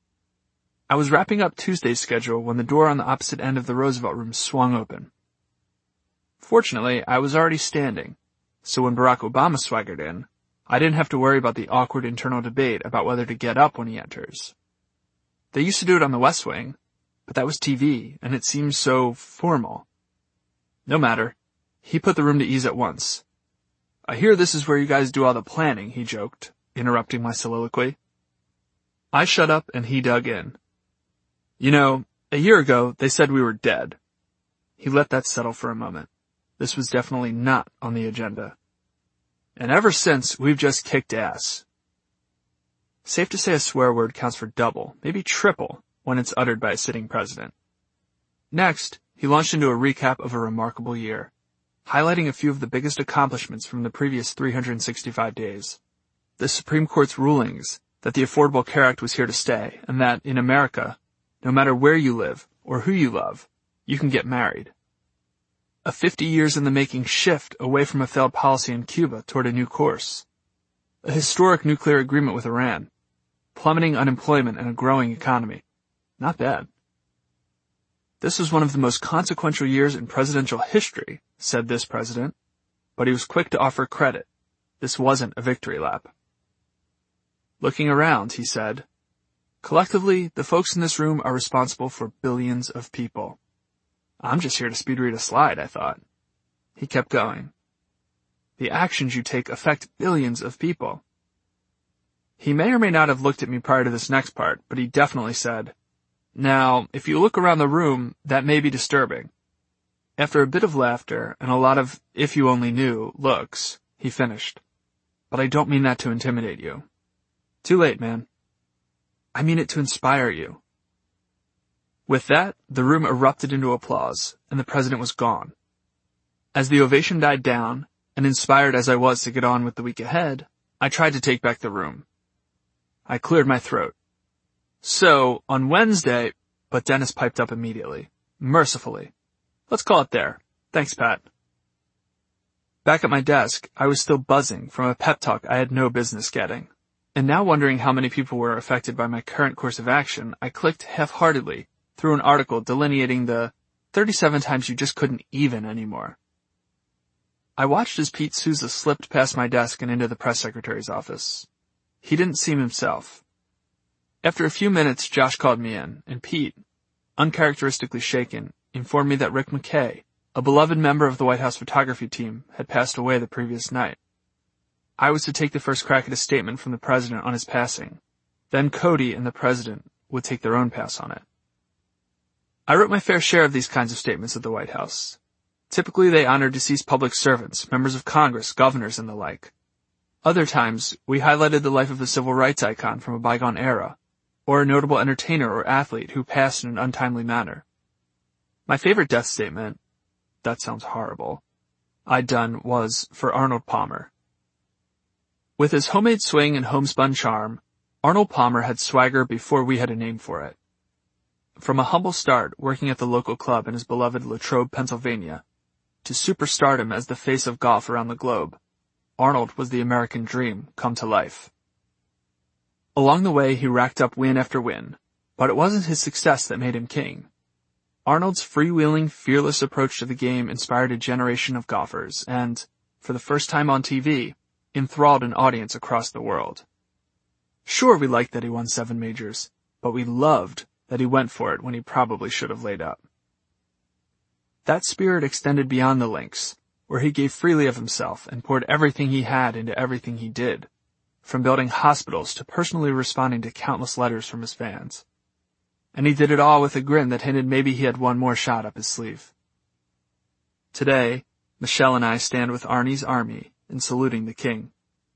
I was wrapping up Tuesday's schedule when the door on the opposite end of the Roosevelt room swung open. Fortunately, I was already standing, so when Barack Obama swaggered in, I didn't have to worry about the awkward internal debate about whether to get up when he enters. They used to do it on the West Wing, but that was T V, and it seemed so formal. No matter. He put the room to ease at once. I hear this is where you guys do all the planning, he joked, interrupting my soliloquy. I shut up and he dug in. You know, a year ago, they said we were dead. He let that settle for a moment. This was definitely not on the agenda. And ever since, we've just kicked ass. Safe to say a swear word counts for double, maybe triple, when it's uttered by a sitting president. Next, he launched into a recap of a remarkable year, highlighting a few of the biggest accomplishments from the previous three hundred sixty-five days. The Supreme Court's rulings that the Affordable Care Act was here to stay, and that, in America, no matter where you live or who you love, you can get married. A fifty years in the making shift away from a failed policy in Cuba toward a new course. A historic nuclear agreement with Iran. Plummeting unemployment and a growing economy. Not bad. This was one of the most consequential years in presidential history, said this president, but he was quick to offer credit. This wasn't a victory lap. Looking around, he said, collectively, the folks in this room are responsible for billions of people. I'm just here to speed read a slide, I thought. He kept going. The actions you take affect billions of people. He may or may not have looked at me prior to this next part, but he definitely said, now, if you look around the room, that may be disturbing. After a bit of laughter and a lot of if you only knew looks, he finished. But I don't mean that to intimidate you. Too late, man. I mean it to inspire you. With that, the room erupted into applause, and the president was gone. As the ovation died down, and inspired as I was to get on with the week ahead, I tried to take back the room. I cleared my throat. So, on Wednesday, but Dennis piped up immediately, mercifully. Let's call it there. Thanks, Pat. Back at my desk, I was still buzzing from a pep talk I had no business getting. And now wondering how many people were affected by my current course of action, I clicked half-heartedly through an article delineating the thirty-seven times you just couldn't even anymore. I watched as Pete Souza slipped past my desk and into the press secretary's office. He didn't seem himself. After a few minutes, Josh called me in, and Pete, uncharacteristically shaken, informed me that Rick McKay, a beloved member of the White House photography team, had passed away the previous night. I was to take the first crack at a statement from the president on his passing. Then Cody and the president would take their own pass on it. I wrote my fair share of these kinds of statements at the White House. Typically, they honor deceased public servants, members of Congress, governors, and the like. Other times, we highlighted the life of a civil rights icon from a bygone era, or a notable entertainer or athlete who passed in an untimely manner. My favorite death statement, that sounds horrible, I'd done was for Arnold Palmer. With his homemade swing and homespun charm, Arnold Palmer had swagger before we had a name for it. From a humble start working at the local club in his beloved Latrobe, Pennsylvania, to superstardom as the face of golf around the globe, Arnold was the American dream come to life. Along the way, he racked up win after win, but it wasn't his success that made him king. Arnold's freewheeling, fearless approach to the game inspired a generation of golfers and, for the first time on T V, enthralled an audience across the world. Sure, we liked that he won seven majors, but we loved that he went for it when he probably should have laid up. That spirit extended beyond the links, where he gave freely of himself and poured everything he had into everything he did, from building hospitals to personally responding to countless letters from his fans. And he did it all with a grin that hinted maybe he had one more shot up his sleeve. Today, Michelle and I stand with Arnie's army in saluting the king.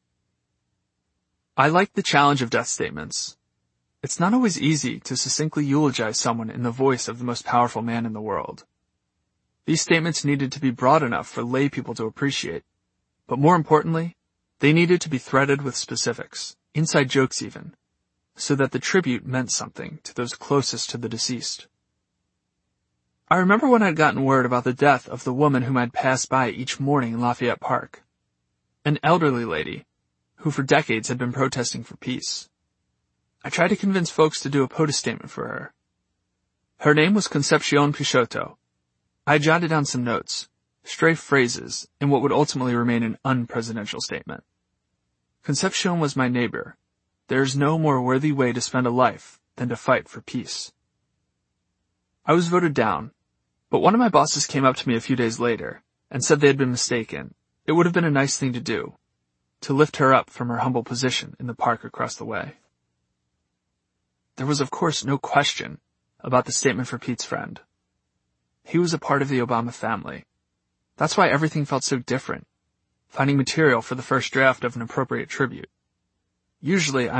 I like the challenge of death statements. It's not always easy to succinctly eulogize someone in the voice of the most powerful man in the world. These statements needed to be broad enough for lay people to appreciate, but more importantly, they needed to be threaded with specifics, inside jokes even, so that the tribute meant something to those closest to the deceased. I remember when I'd gotten word about the death of the woman whom I'd passed by each morning in Lafayette Park, an elderly lady who for decades had been protesting for peace. I tried to convince folks to do a POTUS statement for her. Her name was Concepcion Peixoto. I jotted down some notes, stray phrases, in what would ultimately remain an unpresidential statement. Concepcion was my neighbor. There is no more worthy way to spend a life than to fight for peace. I was voted down, but one of my bosses came up to me a few days later and said they had been mistaken. It would have been a nice thing to do, to lift her up from her humble position in the park across the way. There was, of course, no question about the statement for Pete's friend. He was a part of the Obama family. That's why everything felt so different. Finding material for the first draft of an appropriate tribute. Usually, I'm